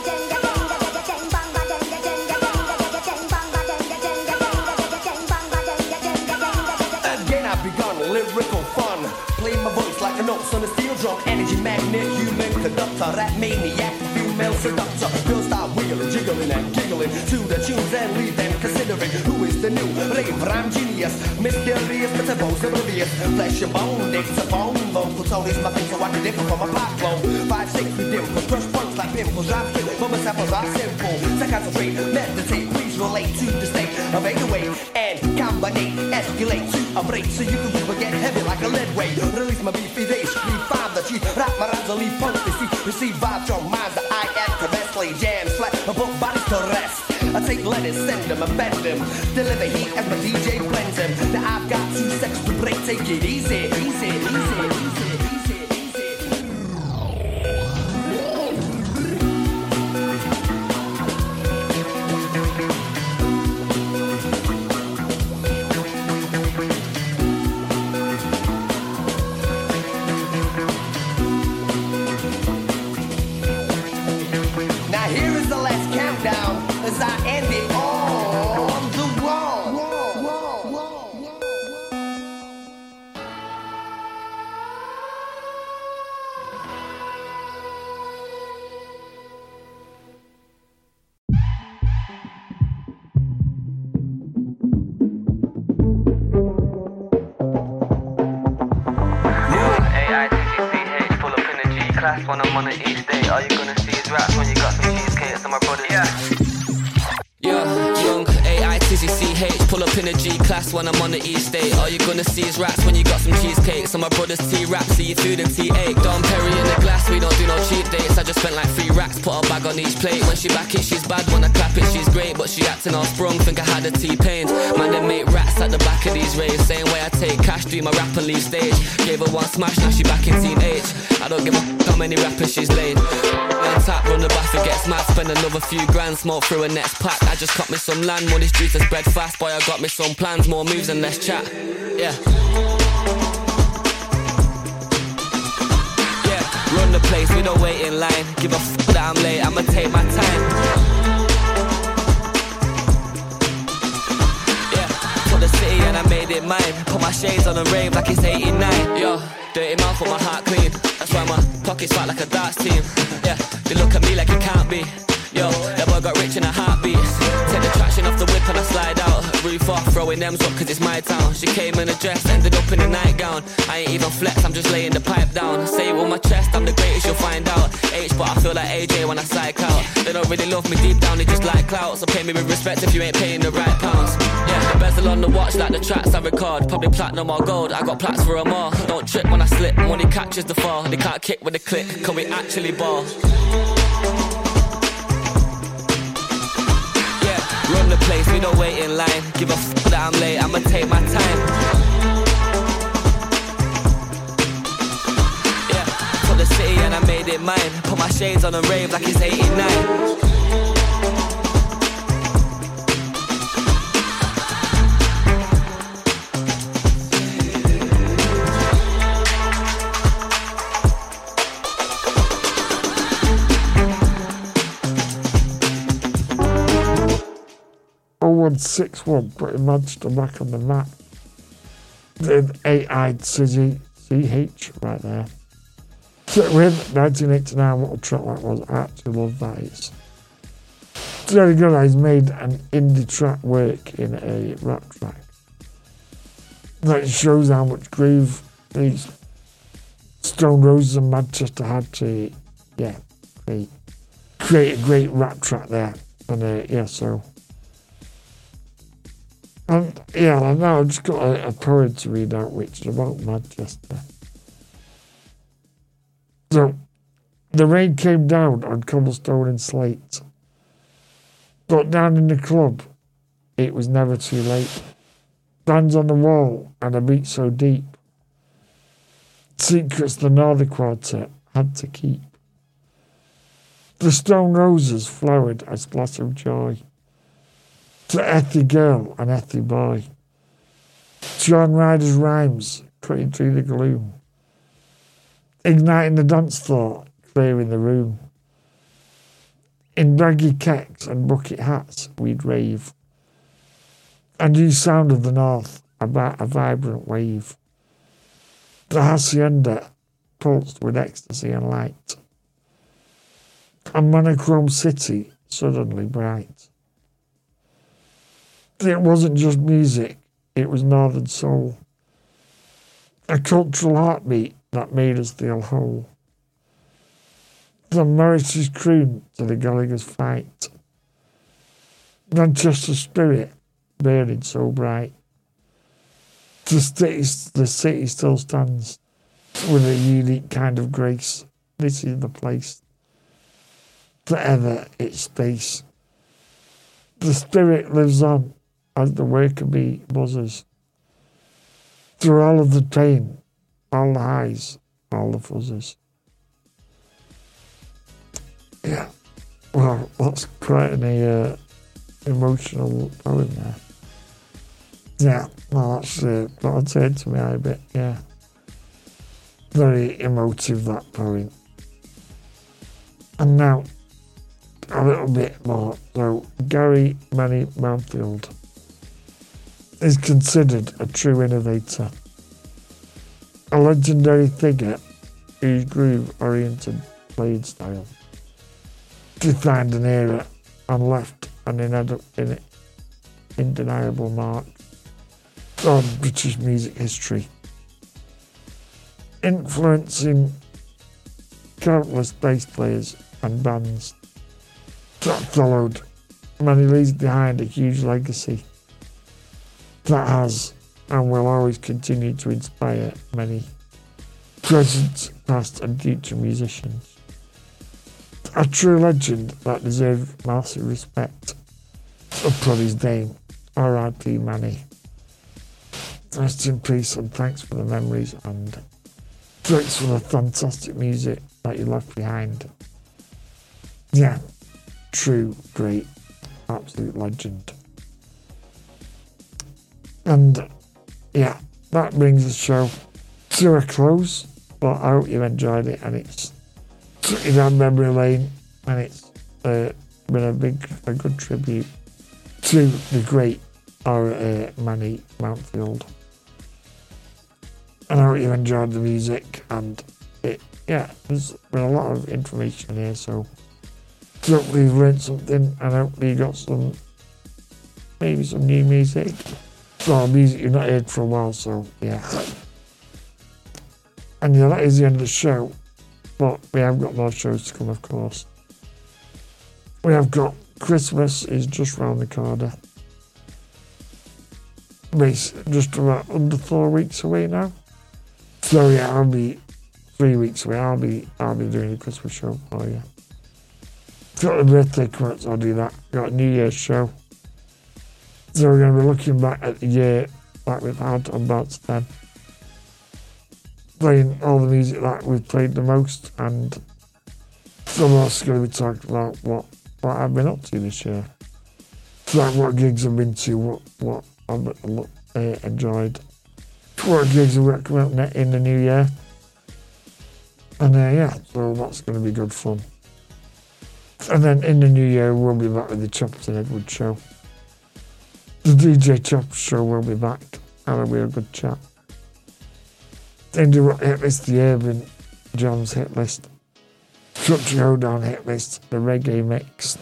Again I've begun lyrical fun. Play my voice like a note on a steel drum. Energy magnet, human conductor. Rap maniac, female seductor. Girls start wheeling, jiggling and giggling to the tunes and leave them considering who is the new raver. I'm genius, mysterious, but the most oblivious. Flesh and bone, dictaphone, vocal tone is my thing, so I can differ from a pop clone. Five, six, with dimples, crush punch like pimples. Drop skill, but my samples are simple. To concentrate, meditate, please relate to the state of eight oh eight and combinate, escalate to a break so you can forget heavy like a lead weight. Release my beefy days, refine the cheese, wrap my rhymes and leave punch to see. Receive vibes from minds that I am correctly jam flat, above bodies to rest. I take letters, send them and bend them, deliver heat as my D J blends them. Now I've got two seconds to break, take it easy, easy, easy, easy, easy. Now here is the last countdown as I end it on the wall. Class when I'm on the east day. All you gonna see is raps when you got some cheesecake. So my brothers. Yeah. Yeah, young A I T Z C H, pull up up in a G-class when I'm on the E-state. All you gonna see is rats when you got some cheesecake. So my brother's T-rap, see your food and T eight. Dom Perry in the glass, we don't do no cheap dates. I just spent like three racks, put a bag on each plate. When she back it, she's bad, when I clap it, she's great. But she acting all sprung, think I had a T-pain. Man, they make rats at the back of these raves. Same way I take cash, do my rap and leave stage. Gave her one smash, now she back in teen age. I don't give a f*** how many rappers she's laid. On tap, run the bath and gets mad. Spend another few grand, smoke through a next pack. I just cut me some land, money's due to spread fast. Boy, I got me some plans, more moves and less chat. Yeah. Yeah, run the place, we don't wait in line. Give a f*** that I'm late, I'ma take my time. Yeah, for the city and I made it mine. Put my shades on and rave like it's eighty-nine. Yo, dirty mouth with my heart clean. That's why my pockets fat like a darts team. Yeah, they look at me like it can't be. Yo, that boy got rich in a heartbeat. Take the traction off the whip and I slide out. Roof off, throwing them's up cause it's my town. She came in a dress, ended up in a nightgown. I ain't even flex, I'm just laying the pipe down. Say it with my chest, I'm the greatest, you'll find out. H, but I feel like A J when I psych out. They don't really love me deep down, they just like clout. So pay me with respect if you ain't paying the right pounds. Yeah, the bezel on the watch like the tracks I record. Probably platinum or gold, I got plaques for them all. Don't trip when I slip, money catches the fall. They can't kick with a click, can we actually ball? Run the place, we don't wait in line. Give a f*** that I'm late, I'ma take my time. Yeah, for the city and I made it mine. Put my shades on and rave like it's eighty-nine. oh one six one putting Manchester back on the map. Then eight-eyed Sizzy C H right there. So in nineteen eighty-nine, what a track that was. I actually love that. It's very good. He's made an indie track work in a rap track. That shows how much groove these Stone Roses and Manchester had to, yeah, create, create a great rap track there. And uh, yeah, so. And yeah, I know I've just got a, a poem to read out which is about Manchester. So, the rain came down on cobblestone and slate. But down in the club, it was never too late. Bands on the wall and a beat so deep. Secrets the Northern Quartet had to keep. The Stone Roses flowered as glass of joy. To Ethy girl and Ethy boy. John Ryder's rhymes cutting through the gloom. Igniting the dance floor, clearing the room. In baggy kecks and bucket hats we'd rave. A new sound of the north about a vibrant wave. The hacienda pulsed with ecstasy and light. A monochrome city suddenly bright. It wasn't just music, it was northern soul. A cultural heartbeat that made us feel whole. From Morris's croon to the Gallagher's fight. Manchester's spirit burning so bright. The city, the city still stands with a unique kind of grace. This is the place. Forever its space. The spirit lives on as the worker bee buzzes. Through all of the pain, all the highs, all the fuzzes. Yeah, well, that's quite an uh, emotional poem there. Yeah, well, that's uh, got a turn to me eye a bit, yeah. Very emotive, that poem. And now, a little bit more. So, Gary Manny Manfield is considered a true innovator. A legendary figure whose groove-oriented playing style defined an era and left an ined- undeniable mark on British music history, influencing countless bass players and bands that followed. Manny leaves behind a huge legacy that has and will always continue to inspire many present, past and future musicians. A true legend that deserves massive respect upon his name, R I P Manny. Rest in peace and thanks for the memories and thanks for the fantastic music that you left behind. Yeah, true, great, absolute legend. And yeah, that brings the show to a close. But I hope you enjoyed it, and it's took you down memory lane, and it's uh, been a big, a good tribute to the great R. Uh, Manny Mountfield. And I hope you enjoyed the music, and it, yeah, there's been a lot of information here, so hopefully you've learned something, and hopefully you got some, maybe some new music, or music you've not heard for a while, so yeah. And yeah, that is the end of the show, but we have got more shows to come, of course. We have got Christmas is just round the corner. Just about under four weeks away now. So yeah, I'll be three weeks away. I'll be I'll be doing a Christmas show for you. Got a birthday coming, so I'll do that. Got a New Year's show. So we're going to be looking back at the year that we've had on Bounce ten. Playing all the music that we've played the most, and so I'm also going to be talking about what, what I've been up to this year. So like what gigs I've been to, what, what I've uh, enjoyed, what gigs are coming up in the new year. And uh, yeah, so that's going to be good fun. And then in the new year, we'll be back with the Choppers and Edward show. The D J Choppers show will be back, and it'll be a good chat. Indie Rock Hit List, the Urban John's Hit List, Country Hoedown Hit List, the Reggae Mix.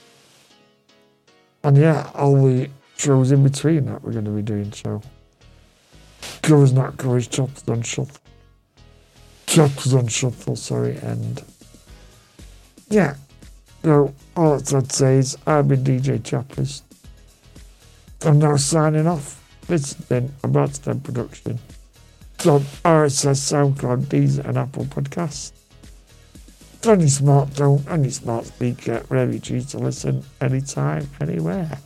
And yeah, all the shows in between that we're going to be doing, so. Covers Not Covers, Choppers on Shuffle. Choppers on Shuffle, sorry, and yeah. So, all that I'd say is, I've been D J Choppers. I'm now signing off. This has been a Bounce ten production from R S S, SoundCloud, Deezer and Apple Podcasts. On your smartphone, on your smart speaker, wherever you choose to listen, anytime, anywhere.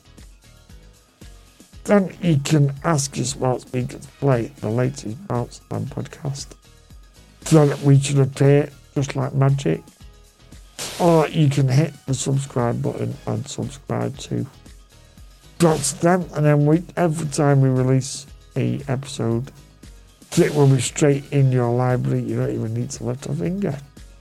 Then you can ask your smart speaker to play the latest Bounce ten podcast, so that we should appear just like magic. Or you can hit the subscribe button and subscribe to Bounce ten, and then we, every time we release a episode, it will be straight in your library. You don't even need to lift a finger.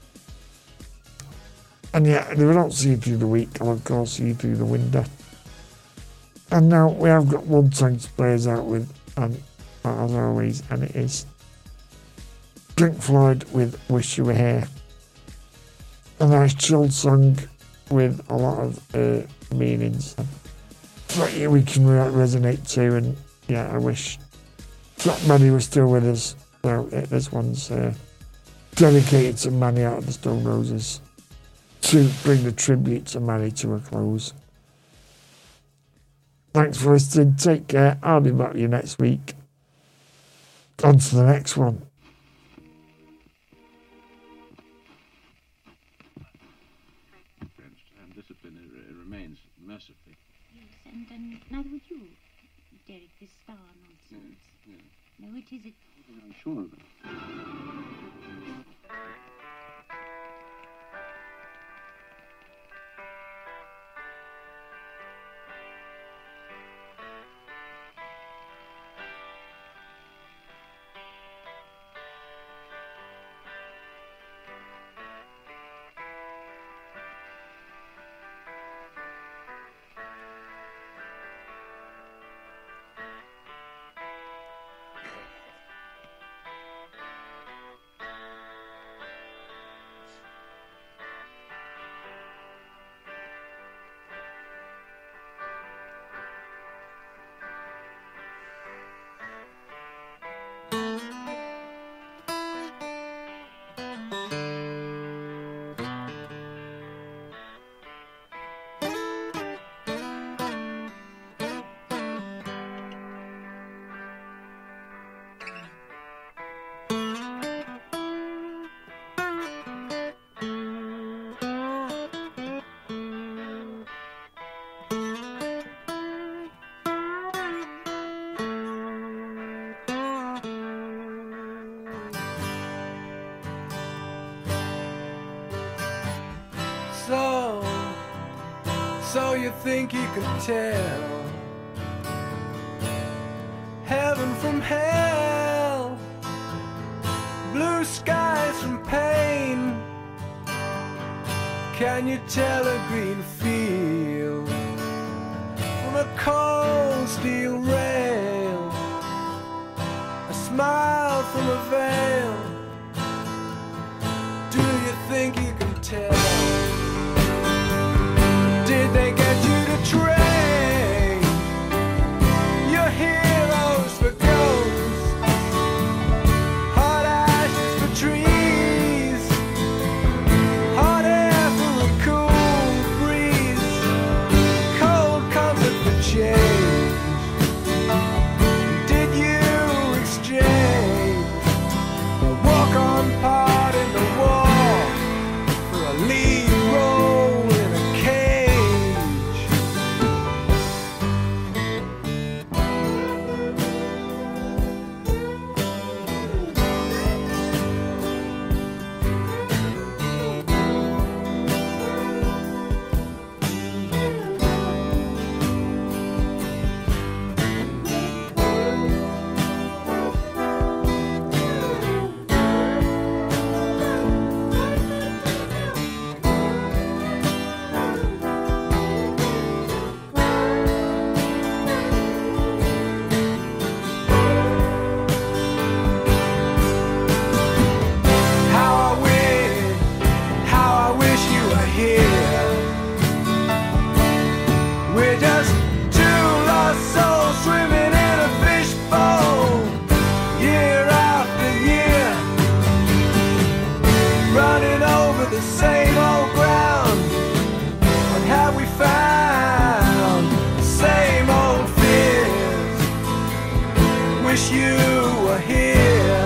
And yeah, if I don't see you through the week, I'll of course see you through the window. And now we have got one song to play us out with, and as always, and it is Pink Floyd with Wish You Were Here. A nice chilled song with a lot of uh, meanings that yeah, we can re- resonate to, and yeah, I wish that Manny was still with us. So uh, this one's uh, dedicated to Manny out of the Stone Roses to bring the tribute to Manny to a close. Thanks for listening. Take care. I'll be back with you next week. On to the next one. And discipline uh, remains mercifully. Yes, and, and neither would you, Derek, this star nonsense. Yeah, yeah. No, it isn't. I'm sure of it. So you think you can tell heaven from hell, blue skies from pain? Can you tell a green field from a cold steel rail, a smile from a veil? Do you think you can tell? Did they get you to train your heroes for ghosts, hot ashes for trees, hot air for a cool breeze, cold comfort for change? Did you exchange a walk-on part in the war for a lead role in a cage? How I wish, how I wish you were here. We're just two lost souls swimming in a fishbowl, year after year, running over the same old ground. And have we found the same old fears? Wish you were here.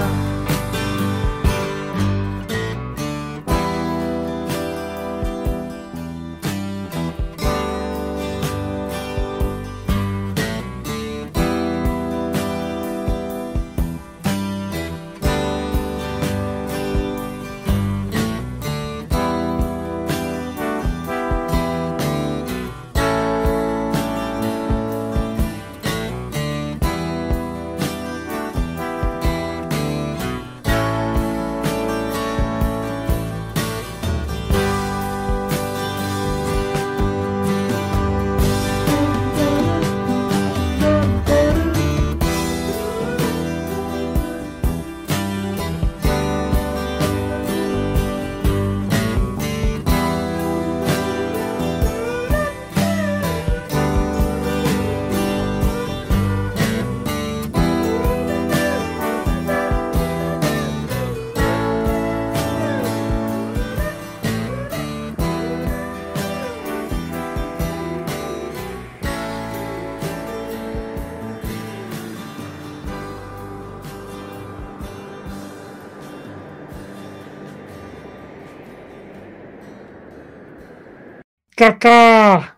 Caca!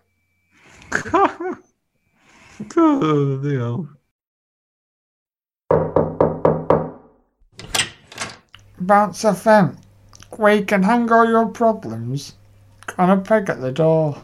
Oh, Deus. Bounce F M, where you can hang all your problems on a peg at the door.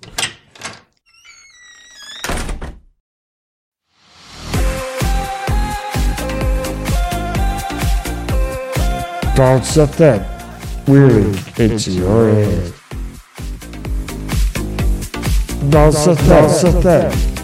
Bounce F M, really into your ears. Bounce F M, Bounce F M.